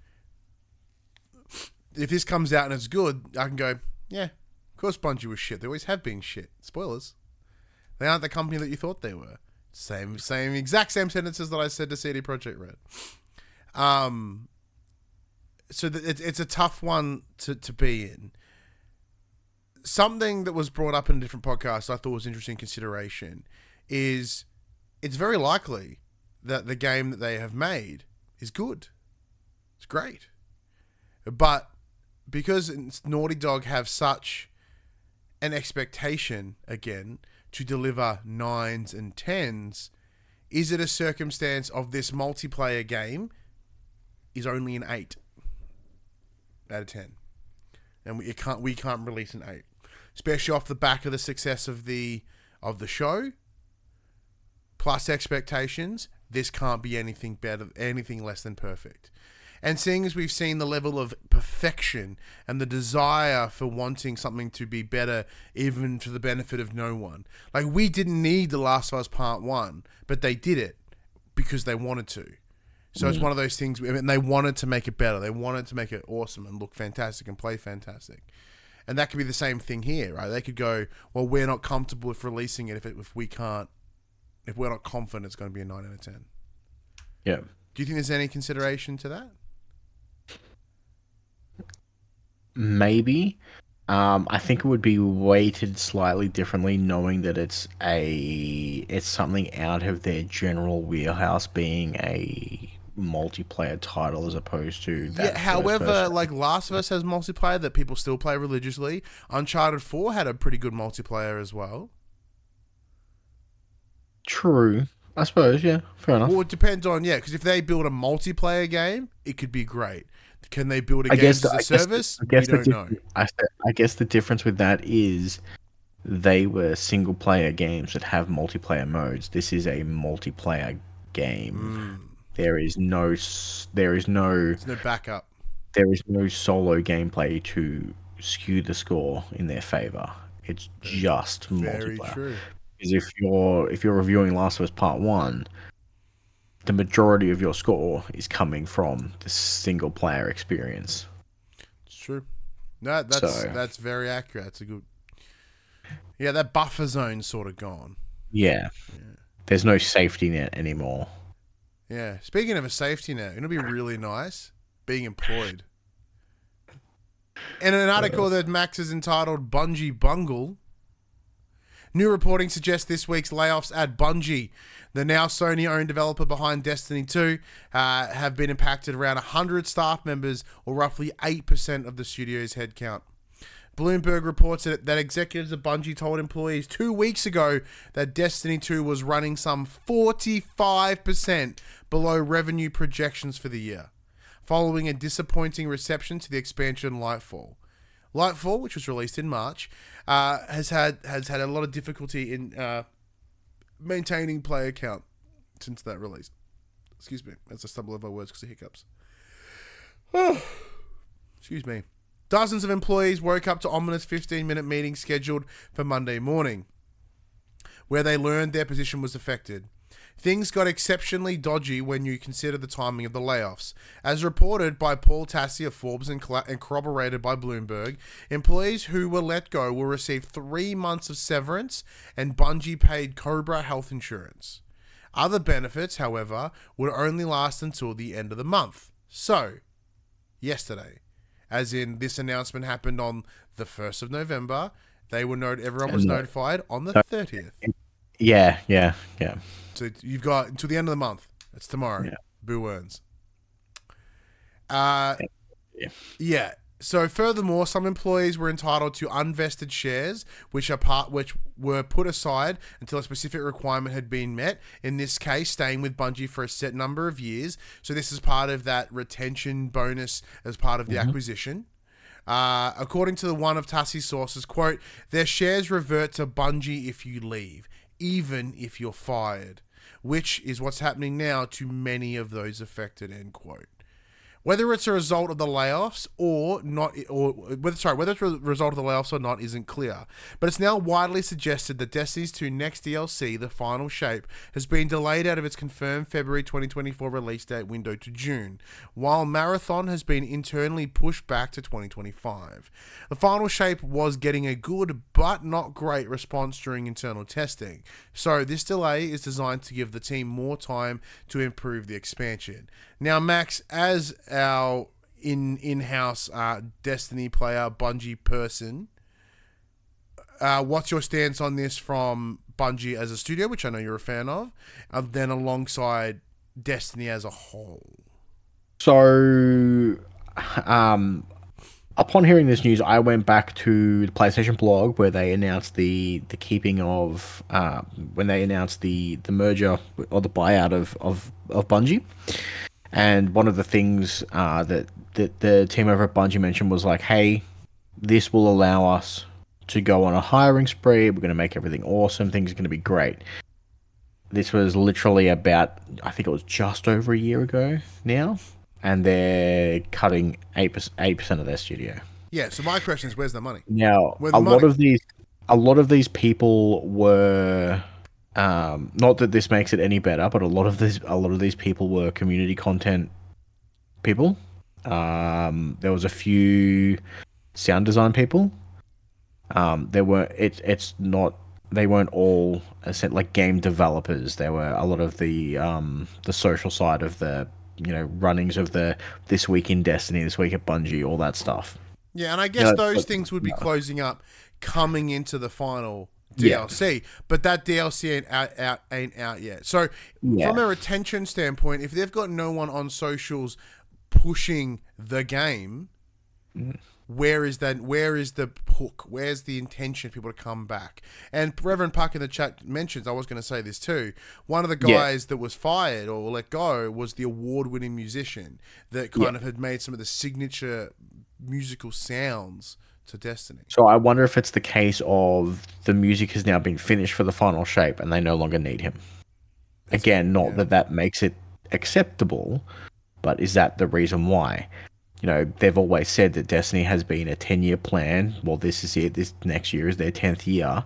if this comes out and it's good, I can go, yeah, of course Bungie was shit. They always have been shit. Spoilers. They aren't the company that you thought they were. Same, same, exact same sentences that I said to C D Projekt Red. Um, so th- it's it's a tough one to, to be in. Something that was brought up in a different podcast I thought was interesting consideration is it's very likely that the game that they have made is good. It's great. But because Naughty Dog have such an expectation, again, to deliver nines and tens, is it a circumstance of this multiplayer game is only an eight out of ten? And we can't we can't release an eight. Especially off the back of the success of the of the show, plus expectations, this can't be anything better, anything less than perfect. And seeing as we've seen the level of perfection and the desire for wanting something to be better, even to the benefit of no one. Like, we didn't need The Last of Us Part One, but they did it because they wanted to. So mm. it's one of those things, I mean, they wanted to make it better. They wanted to make it awesome and look fantastic and play fantastic. And that could be the same thing here, right? They could go, well, we're not comfortable with releasing it if, it, if we can't, if we're not confident it's going to be a nine out of ten. Yeah. Do you think there's any consideration to that? Maybe. Um, I think it would be weighted slightly differently, knowing that it's a it's something out of their general wheelhouse, being a multiplayer title as opposed to that. Yeah. However, like Last of Us has multiplayer that people still play religiously. Uncharted four had a pretty good multiplayer as well. True. I suppose. Yeah. Fair enough. Well, it depends on yeah, because if they build a multiplayer game, it could be great. Can they build a I game guess as the, a I service? Guess, I guess we don't know. I, I guess the difference with that is they were single player games that have multiplayer modes. This is a multiplayer game. Mm. There is no there is no There's no backup. There is no solo gameplay to skew the score in their favor. It's just Very multiplayer. True. Because if you're if you're reviewing Last of Us Part One, the majority of your score is coming from the single player experience. It's true. No, that's so, that's very accurate. That's a good. Yeah, that buffer zone's sort of gone. Yeah. yeah. There's no safety net anymore. Yeah. Speaking of a safety net, it'll be really nice being employed. In an article that Max is entitled Bungie Bungle, new reporting suggests this week's layoffs at Bungie, the now Sony-owned developer behind Destiny two, uh, have been impacted around one hundred staff members, or roughly eight percent of the studio's headcount. Bloomberg reports that, that executives at Bungie told employees two weeks ago that Destiny two was running some forty-five percent below revenue projections for the year, following a disappointing reception to the expansion Lightfall. Lightfall, which was released in March, uh, has had has had a lot of difficulty in uh, maintaining player count since that release. Excuse me, as I stumble over words because of hiccups. Oh, excuse me. Dozens of employees woke up to ominous fifteen-minute meetings scheduled for Monday morning, where they learned their position was affected. Things got exceptionally dodgy when you consider the timing of the layoffs. As reported by Paul Tassi of Forbes and corroborated by Bloomberg, employees who were let go will receive three months of severance, and Bungie paid Cobra health insurance. Other benefits, however, would only last until the end of the month. So, yesterday, as in this announcement happened on the first of November, they were not- everyone was notified on the thirtieth. Yeah, yeah, yeah. So you've got until the end of the month. That's tomorrow. Yeah. Boo earns. Uh, yeah. yeah. So furthermore, some employees were entitled to unvested shares, which are part which were put aside until a specific requirement had been met. In this case, staying with Bungie for a set number of years. So this is part of that retention bonus as part of the mm-hmm. acquisition. Uh, according to the one of Tassi's sources, quote, their shares revert to Bungie if you leave, even if you're fired, which is what's happening now to many of those affected, end quote. Whether it's a result of the layoffs or not, or whether sorry, whether it's a result of the layoffs or not isn't clear. But it's now widely suggested that Destiny two next D L C, The Final Shape, has been delayed out of its confirmed February twenty twenty-four release date window to June, while Marathon has been internally pushed back to twenty twenty-five. The Final Shape was getting a good but not great response during internal testing, so this delay is designed to give the team more time to improve the expansion. Now, Max, as our in in-house uh, Destiny player, Bungie person, uh, what's your stance on this from Bungie as a studio, which I know you're a fan of, and then alongside Destiny as a whole? So, um, upon hearing this news, I went back to the PlayStation blog where they announced the the keeping of uh, when they announced the the merger or the buyout of of of Bungie. And one of the things uh, that that the team over at Bungie mentioned was like, "Hey, this will allow us to go on a hiring spree. We're going to make everything awesome. Things are going to be great." This was literally about, I think it was just over a year ago now, and they're cutting eight percent of their studio. Yeah. So my question is, where's the money? Now, Where's the a lot money? of these, a lot of these people were, um, not that this makes it any better, but a lot of these, a lot of these people were community content people. Um, there was a few sound design people. Um, there were it, it's not they weren't all uh, like game developers. There were a lot of the um the social side of the you know runnings of the this week in Destiny, this week at Bungie, all that stuff. Yeah, and I guess You know, those but- things would be no. closing up, coming into the final Yeah. D L C. But that D L C ain't out, out ain't out yet. So Yeah. from a retention standpoint, if they've got no one on socials pushing the game, Mm. where is that? Where is the hook? Where's the intention for people to come back? And Reverend Puck in the chat mentions, I was going to say this too, one of the Yeah. guys that was fired or let go was the award-winning musician that kind Yeah. of had made some of the signature musical sounds to Destiny. So I wonder if it's the case of the music has now been finished for the final shape and they no longer need him. Again, not yeah. that that makes it acceptable, but is that the reason why? You know, they've always said that Destiny has been a ten-year plan. Well, this is it. This next year is their tenth year.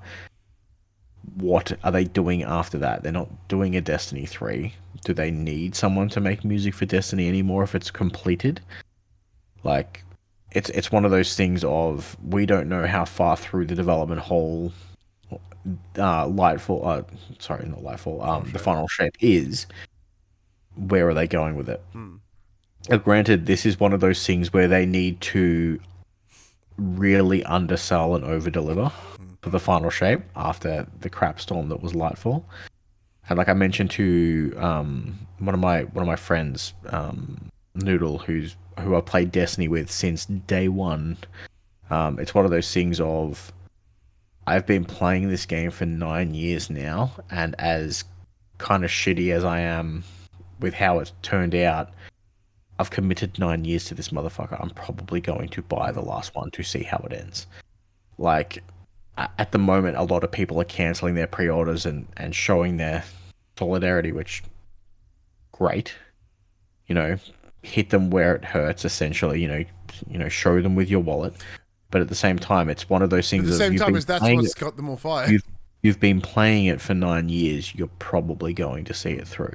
What are they doing after that? They're not doing a Destiny three. Do they need someone to make music for Destiny anymore if it's completed? Like, it's it's one of those things of we don't know how far through the development whole uh, Lightfall, uh, sorry, not Lightfall, um, the Shape. final shape is. Where are they going with it? Hmm. Uh, granted, this is one of those things where they need to really undersell and overdeliver for the final shape after the crap storm that was Lightfall. And like I mentioned to um, one of my one of my friends, um, Noodle, who's who I played Destiny with since day one. Um, it's one of those things of I've been playing this game for nine years now, and as kind of shitty as I am with how it's turned out, I've committed nine years to this motherfucker. I'm probably going to buy the last one to see how it ends. Like, a- at the moment, a lot of people are cancelling their pre-orders and, and showing their solidarity, which, great. You know, hit them where it hurts, essentially. You know, you know, show them with your wallet. But at the same time, it's one of those At things the of same you've time been as that's playing what's it- got them all fired. you've, you've been playing it for nine years. You're probably going to see it through.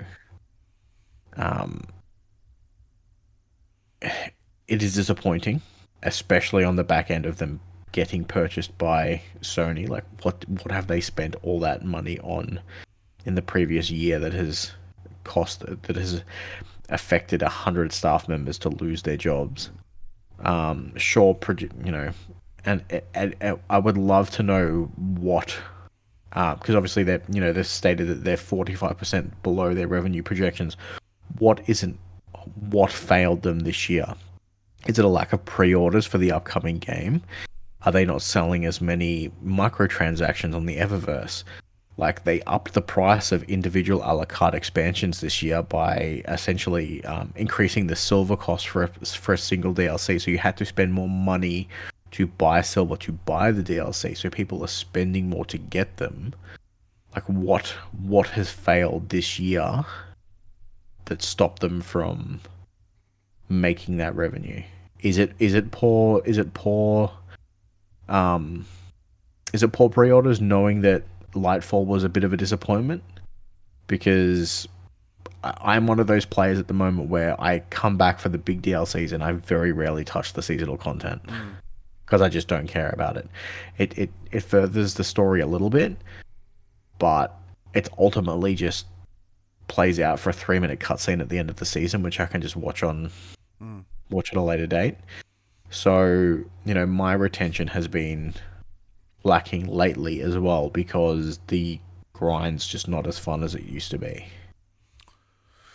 Um, it is disappointing, especially on the back end of them getting purchased by Sony. Like, what what have they spent all that money on in the previous year that has cost that has affected a hundred staff members to lose their jobs? Um, sure, produ- you know, and, and, and I would love to know what. Because obviously they you know they've stated that they're forty-five percent below their revenue projections. What isn't what failed them this year? Is it a lack of pre-orders for the upcoming game? Are they not selling as many microtransactions on the Eververse? Like, they upped the price of individual a la carte expansions this year by essentially um, increasing the silver cost for a, for a single D L C. So you had to spend more money to buy silver, to buy the D L C. So people are spending more to get them. Like, what what has failed this year that stopped them from making that revenue? Is it is it poor is it poor um is it poor pre-orders knowing that Lightfall was a bit of a disappointment? Because I- I'm one of those players at the moment where I come back for the big D L Cs and I very rarely touch the seasonal content because I just don't care about it. It it it furthers the story a little bit, but it's ultimately just plays out for a three minute cutscene at the end of the season, which I can just watch on Mm. watch at a later date. So, you know, my retention has been lacking lately as well because the grind's just not as fun as it used to be.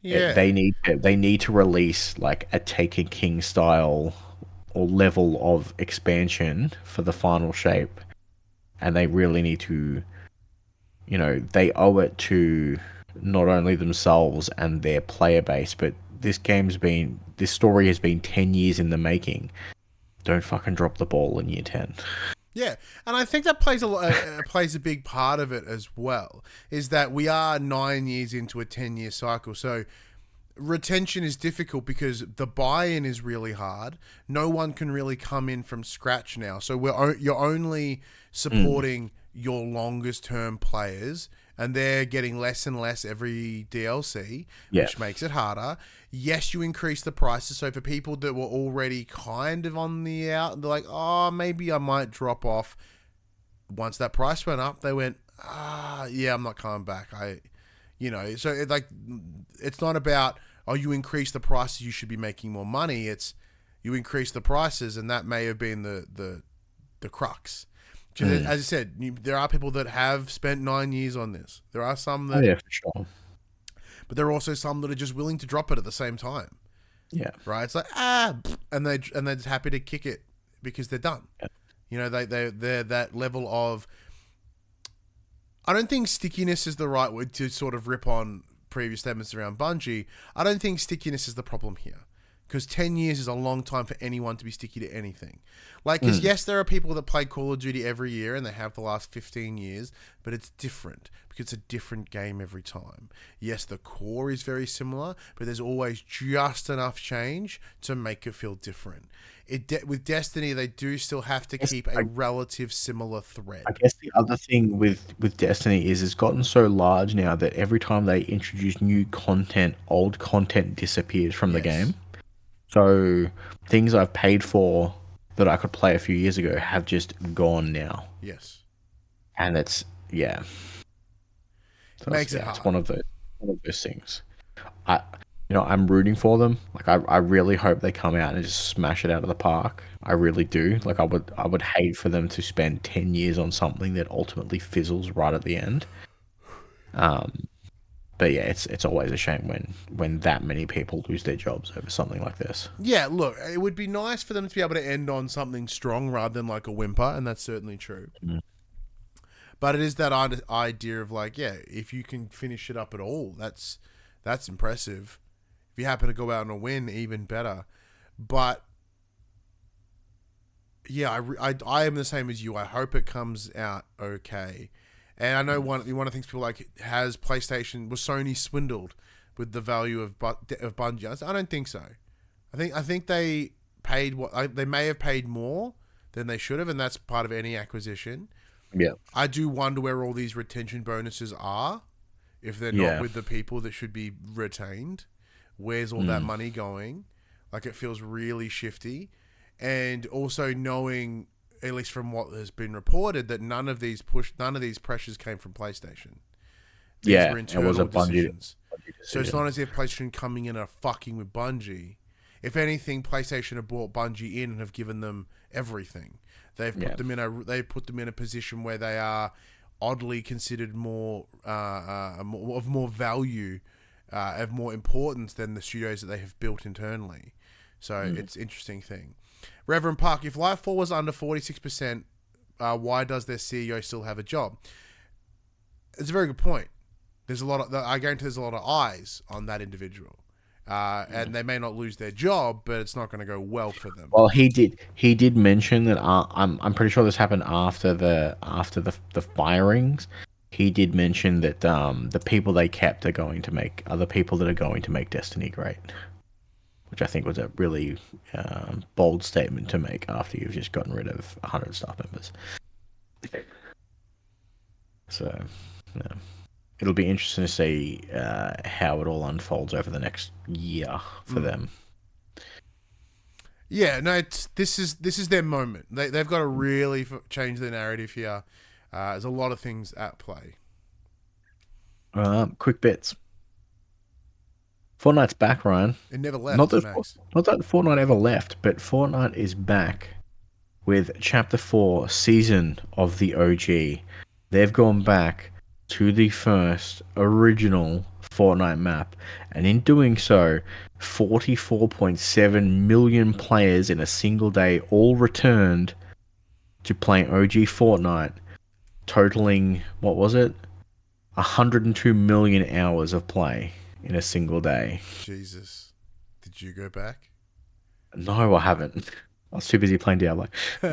Yeah. They need to, they need to release like a Taken King style or level of expansion for the final shape, and they really need to, you know, they owe it to not only themselves and their player base, but this game's been, this story has been ten years in the making. Don't fucking drop the ball in year ten. Yeah, and I think that plays a uh, plays a big part of it as well. Is that we are nine years into a ten year cycle, so retention is difficult because the buy-in is really hard. No one can really come in from scratch now, so we're o- you're only supporting mm. your longest term players, and they're getting less and less every D L C, yeah. which makes it harder. Yes, you increase the prices, so for people that were already kind of on the out, they're like, oh, maybe I might drop off. Once that price went up, they went, ah, yeah, I'm not coming back. I, you know, so it, like, it's not about, oh, you increase the prices, you should be making more money. It's you increase the prices, and that may have been the the, the crux. Mm. As I said, you, there are people that have spent nine years on this. There are some that, oh, yeah, for sure. But there are also some that are just willing to drop it at the same time. Yeah. Right. It's like ah, and they and they're just happy to kick it because they're done. Yeah. You know, they they they're that level of. I don't think stickiness is the right word to sort of rip on previous statements around Bungie. I don't think stickiness is the problem here. Because ten years is a long time for anyone to be sticky to anything. Like, because mm. yes, there are people that play Call of Duty every year, and they have the last fifteen years, but it's different because it's a different game every time. Yes, the core is very similar, but there's always just enough change to make it feel different. It de- with Destiny, they do still have to keep a I, relative similar thread. I guess the other thing with, with Destiny is it's gotten so large now that every time they introduce new content, old content disappears from yes. the game. So things I've paid for that I could play a few years ago have just gone now. Yes. And it's, yeah. So Makes it's, it yeah, hard. It's one of those, one of those things. I, you know, I'm rooting for them. Like, I, I really hope they come out and just smash it out of the park. I really do. Like, I would, I would hate for them to spend ten years on something that ultimately fizzles right at the end. Um, But yeah, it's it's always a shame when, when that many people lose their jobs over something like this. Yeah, look, it would be nice for them to be able to end on something strong rather than like a whimper, and that's certainly true. Mm. But it is that idea of like, yeah, if you can finish it up at all, that's that's impressive. If you happen to go out on a win, even better. But yeah, I, I, I am the same as you. I hope it comes out okay. And I know one one of the things people like, has PlayStation, was Sony swindled with the value of of Bungie? I don't think so. I think I think they paid what I, they may have paid more than they should have, and that's part of any acquisition. Yeah, I do wonder where all these retention bonuses are, if they're yeah. not with the people that should be retained. Where's all mm. that money going? Like, it feels really shifty, and also knowing, at least from what has been reported, that none of these push, none of these pressures came from PlayStation. These yeah, were internal it was a decisions. Bungie, Bungie decision. So it's not as if PlayStation coming in are fucking with Bungie. If anything, PlayStation have brought Bungie in and have given them everything. They've put yeah. them in a they've put them in a position where they are oddly considered more uh, uh, more, of more value, uh, of more importance than the studios that they have built internally. So mm. it's an interesting thing. Reverend Park, if Lightfall was under forty-six percent, uh, why does their C E O still have a job? It's a very good point. There's a lot of, I guarantee there's a lot of eyes on that individual. Uh, and they may not lose their job, but it's not going to go well for them. Well, he did. He did mention that. Uh, I'm. I'm pretty sure this happened after the after the the firings. He did mention that um, the people they kept are going to make are the people that are going to make Destiny great, which I think was a really um, bold statement to make after you've just gotten rid of one hundred staff members. So, yeah. It'll be interesting to see uh, how it all unfolds over the next year for mm. them. Yeah, no, it's, this is this is their moment. They they've got to really f- change their narrative here. Uh, there's a lot of things at play. Um, quick bits. Fortnite's back, Ryan. It never left. Not that, Max. not that Fortnite ever left, but Fortnite is back with Chapter Four, Season of the O G. They've gone back to the first original Fortnite map, and in doing so, forty-four point seven million players in a single day all returned to playing O G Fortnite, totaling, what was it? one hundred two million hours of play in a single day. Jesus. Did you go back? No, I haven't. I was too busy playing Diablo.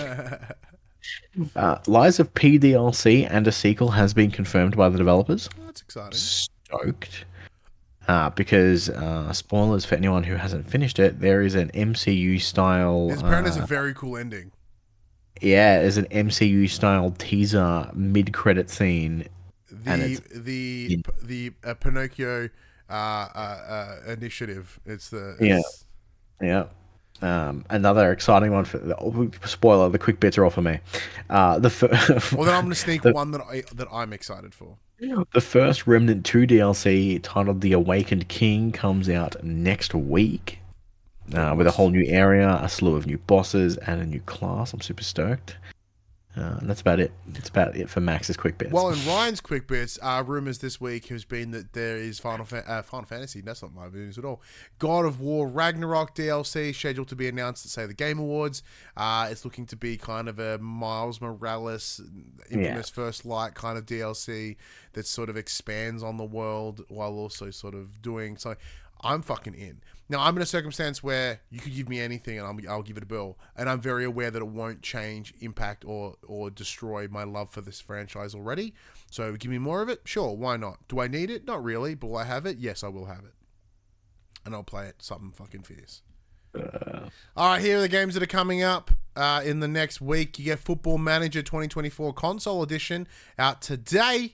uh, Lies of P D L C and a sequel has been confirmed by the developers. Oh, that's exciting. Stoked. Uh, because, uh, spoilers for anyone who hasn't finished it, there is an M C U style... There's apparently uh, there's a very cool ending. Yeah, there's an M C U style teaser mid-credit scene. The the the uh, Pinocchio uh, uh, uh, initiative. It's the... It's, yeah. Yeah. Um, another exciting one for the spoiler. The quick bits are all for me. Uh, the fir- well, then I'm going to sneak the, one that I that I'm excited for. The first Remnant two D L C titled The Awakened King comes out next week uh, with a whole new area, a slew of new bosses, and a new class. I'm super stoked. Uh, and that's about it. That's about it for Max's quick bits. Well, in Ryan's quick bits, uh, rumors this week has been that there is Final Fa- uh, Final Fantasy. That's not my news at all. God of War Ragnarok D L C scheduled to be announced at say the Game Awards. Uh, it's looking to be kind of a Miles Morales, infamous yeah. First Light kind of D L C that sort of expands on the world while also sort of doing so. I'm fucking in. Now, I'm in a circumstance where you could give me anything and I'll, I'll give it a bill. And I'm very aware that it won't change, impact, or or destroy my love for this franchise already. So give me more of it? Sure, why not? Do I need it? Not really. But will I have it? Yes, I will have it. And I'll play it something fucking fierce. Uh. All right, here are the games that are coming up uh, in the next week. You get Football Manager twenty twenty-four Console Edition out today.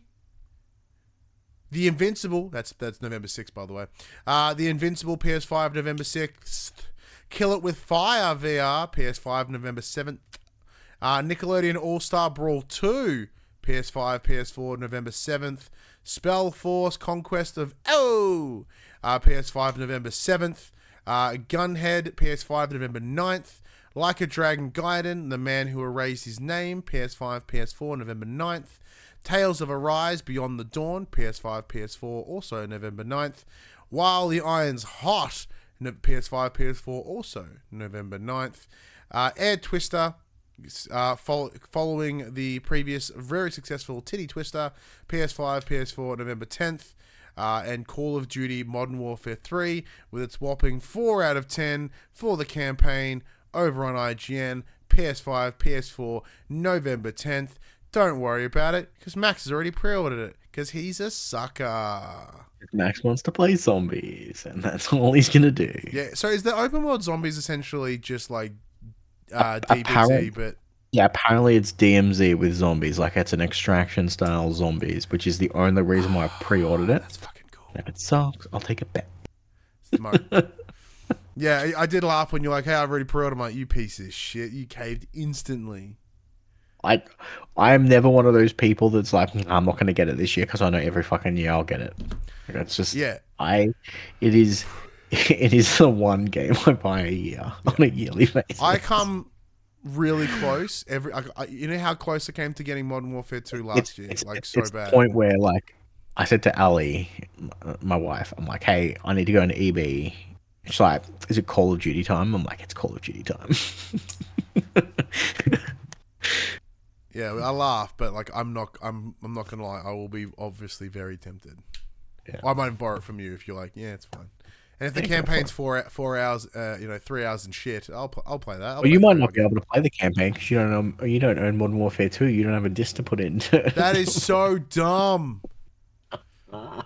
The Invincible, that's that's November sixth, by the way. Uh, the Invincible, P S five, November sixth. Kill It With Fire, V R, P S five, November seventh. Uh, Nickelodeon All-Star Brawl two, P S five, P S four, November seventh. Spell Force Conquest of Oh, uh, P S five, November seventh. Uh, Gunhead, P S five, November ninth. Like a Dragon Gaiden, The Man Who Erased His Name, P S five, P S four, November ninth. Tales of Arise, Beyond the Dawn, P S five, P S four, also November ninth. While the Iron's Hot, P S five, P S four, also November ninth. Uh, Air Twister, uh, follow, following the previous very successful Titty Twister, P S five, P S four, November tenth. Uh, and Call of Duty Modern Warfare three, with its whopping four out of ten for the campaign over on I G N, P S five, P S four, November tenth. Don't worry about it, because Max has already pre-ordered it, because he's a sucker. Max wants to play zombies, and that's all he's going to do. Yeah, so is the open world zombies essentially just like uh, D B Z, Apparent, but... Yeah, apparently it's D M Z with zombies, like it's an extraction-style zombies, which is the only reason why I pre-ordered it. That's fucking cool. And if it sucks, I'll take it back. Yeah, I did laugh when you're like, hey, I've already pre-ordered. I'm like, you piece of shit, you caved instantly. I, I'm never one of those people that's like, I'm not going to get it this year because I know every fucking year I'll get it. It's just, yeah. I, it is, it is the one game I buy a year yeah. on a yearly basis. I come really close. Every, I, I, you know how close I came to getting Modern Warfare two last it's, year, it's, like it's, so it's bad. The point where like, I said to Ali, my wife, I'm like, hey, I need to go into E B. She's like, is it Call of Duty time? I'm like, it's Call of Duty time. Yeah, I laugh, but like I'm not, I'm, I'm not gonna lie. I will be obviously very tempted. Yeah. I might borrow it from you if you're like, yeah, it's fine. And if the yeah, campaign's four, four hours, uh, you know, three hours and shit, I'll, I'll play that. I'll well, play you might not be able to play the campaign because you don't know, you don't own Modern Warfare two. You don't have a disc to put in. That is so dumb. I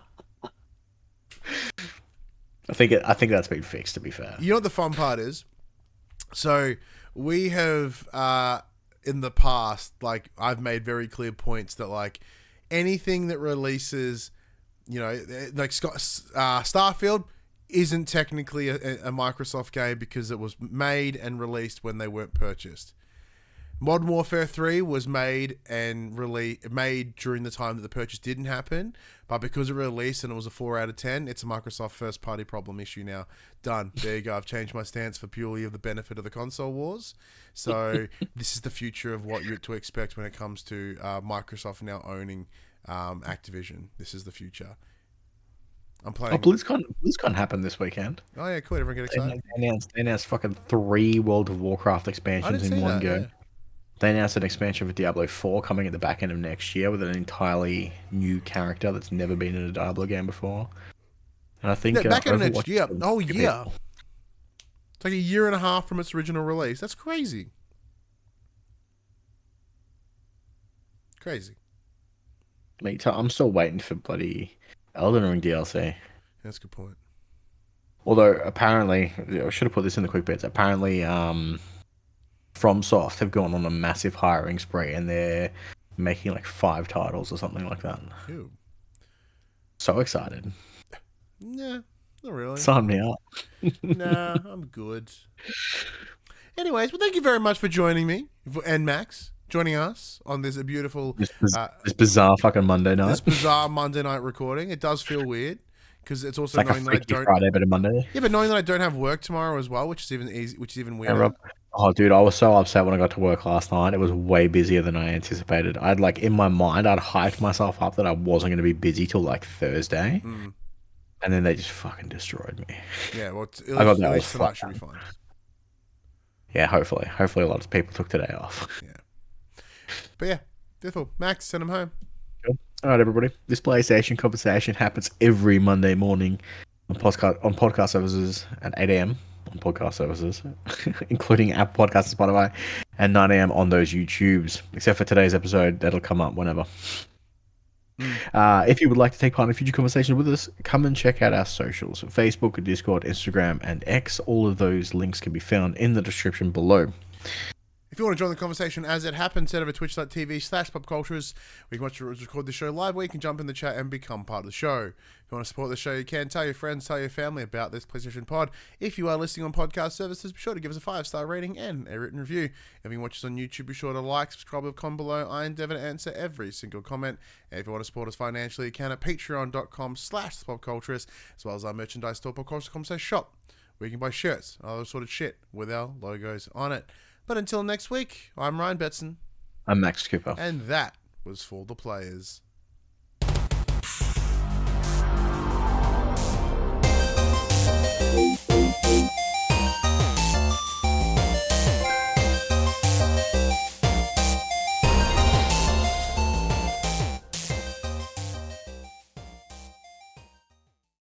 think it, I think that's been fixed. To be fair, you know what the fun part is? So we have. Uh, in the past, like I've made very clear points that like anything that releases, you know, like uh, Starfield isn't technically a, a Microsoft game because it was made and released when they weren't purchased. Modern Warfare three was made and rele- made during the time that the purchase didn't happen, but because it released and it was a four out of ten, it's a Microsoft first party problem issue now. Done. There you go. I've changed my stance for purely of the benefit of the console wars. So this is the future of what you're to expect when it comes to uh, Microsoft now owning um, Activision. This is the future. I'm Oh, playing. BlizzCon, BlizzCon happened this weekend. Oh yeah, cool. Everyone get They excited. announced, they announced fucking three World of Warcraft I expansions didn't in see one that. go. Yeah. They announced an expansion for Diablo four coming at the back end of next year with an entirely new character that's never been in a Diablo game before. And I Yeah, think uh, back in Overwatch next year. is Oh gonna be- yeah. It's like a year and a half from its original release. That's crazy. Crazy. Mate, so I'm still waiting for bloody Elden Ring D L C. That's a good point. Although apparently, I should have put this in the quick bits. Apparently, um, FromSoft have gone on a massive hiring spree and they're making like five titles or something like that. Ew. So excited! Nah, not really. Sign me up. Nah, I'm good. Anyways, well, thank you very much for joining me and Max joining us on this beautiful, This, biz- uh, this bizarre fucking Monday night. this bizarre Monday night recording. It does feel weird because it's also It's like a knowing that I Freaky don't. Friday, but a Monday. Yeah, but knowing that I don't have work tomorrow as well, which is even easy, which is even Yeah, weirder. Rob. Oh, dude, I was so upset when I got to work last night. It was way busier than I anticipated. I'd like in my mind, I'd hyped myself up that I wasn't going to be busy till like Thursday, Mm. and then they just fucking destroyed me. Yeah, well, t- I got at that least was tonight fun. should be fine. Yeah, hopefully, hopefully a lot of people took today off. But yeah, beautiful. Max, send him home. All right, everybody. This PlayStation conversation happens every Monday morning on podcast on podcast services at eight a.m. on podcast services, including Apple Podcasts and Spotify, and nine a.m. on those YouTubes. Except for today's episode, that'll come up whenever. Uh, if you would like to take part in future conversations with us, come and check out our socials: Facebook, Discord, Instagram, and X. All of those links can be found in the description below. If you want to join the conversation as it happens, head over to twitch.tv slash popcultures. We can watch record the show live where you can jump in the chat and become part of the show. If you want to support the show, you can. Tell your friends, tell your family about this PlayStation Pod. If you are listening on podcast services, be sure to give us a five-star rating and a written review. If you watch us on YouTube, be sure to like, subscribe, and comment below. I endeavor to answer every single comment. And if you want to support us financially, you can at patreon.com slash popculturist, as well as our merchandise store, popculture dot com slash shop, where you can buy shirts and other sort of shit with our logos on it. But until next week, I'm Ryan Betson, I'm Max Cooper. and that was For the Players.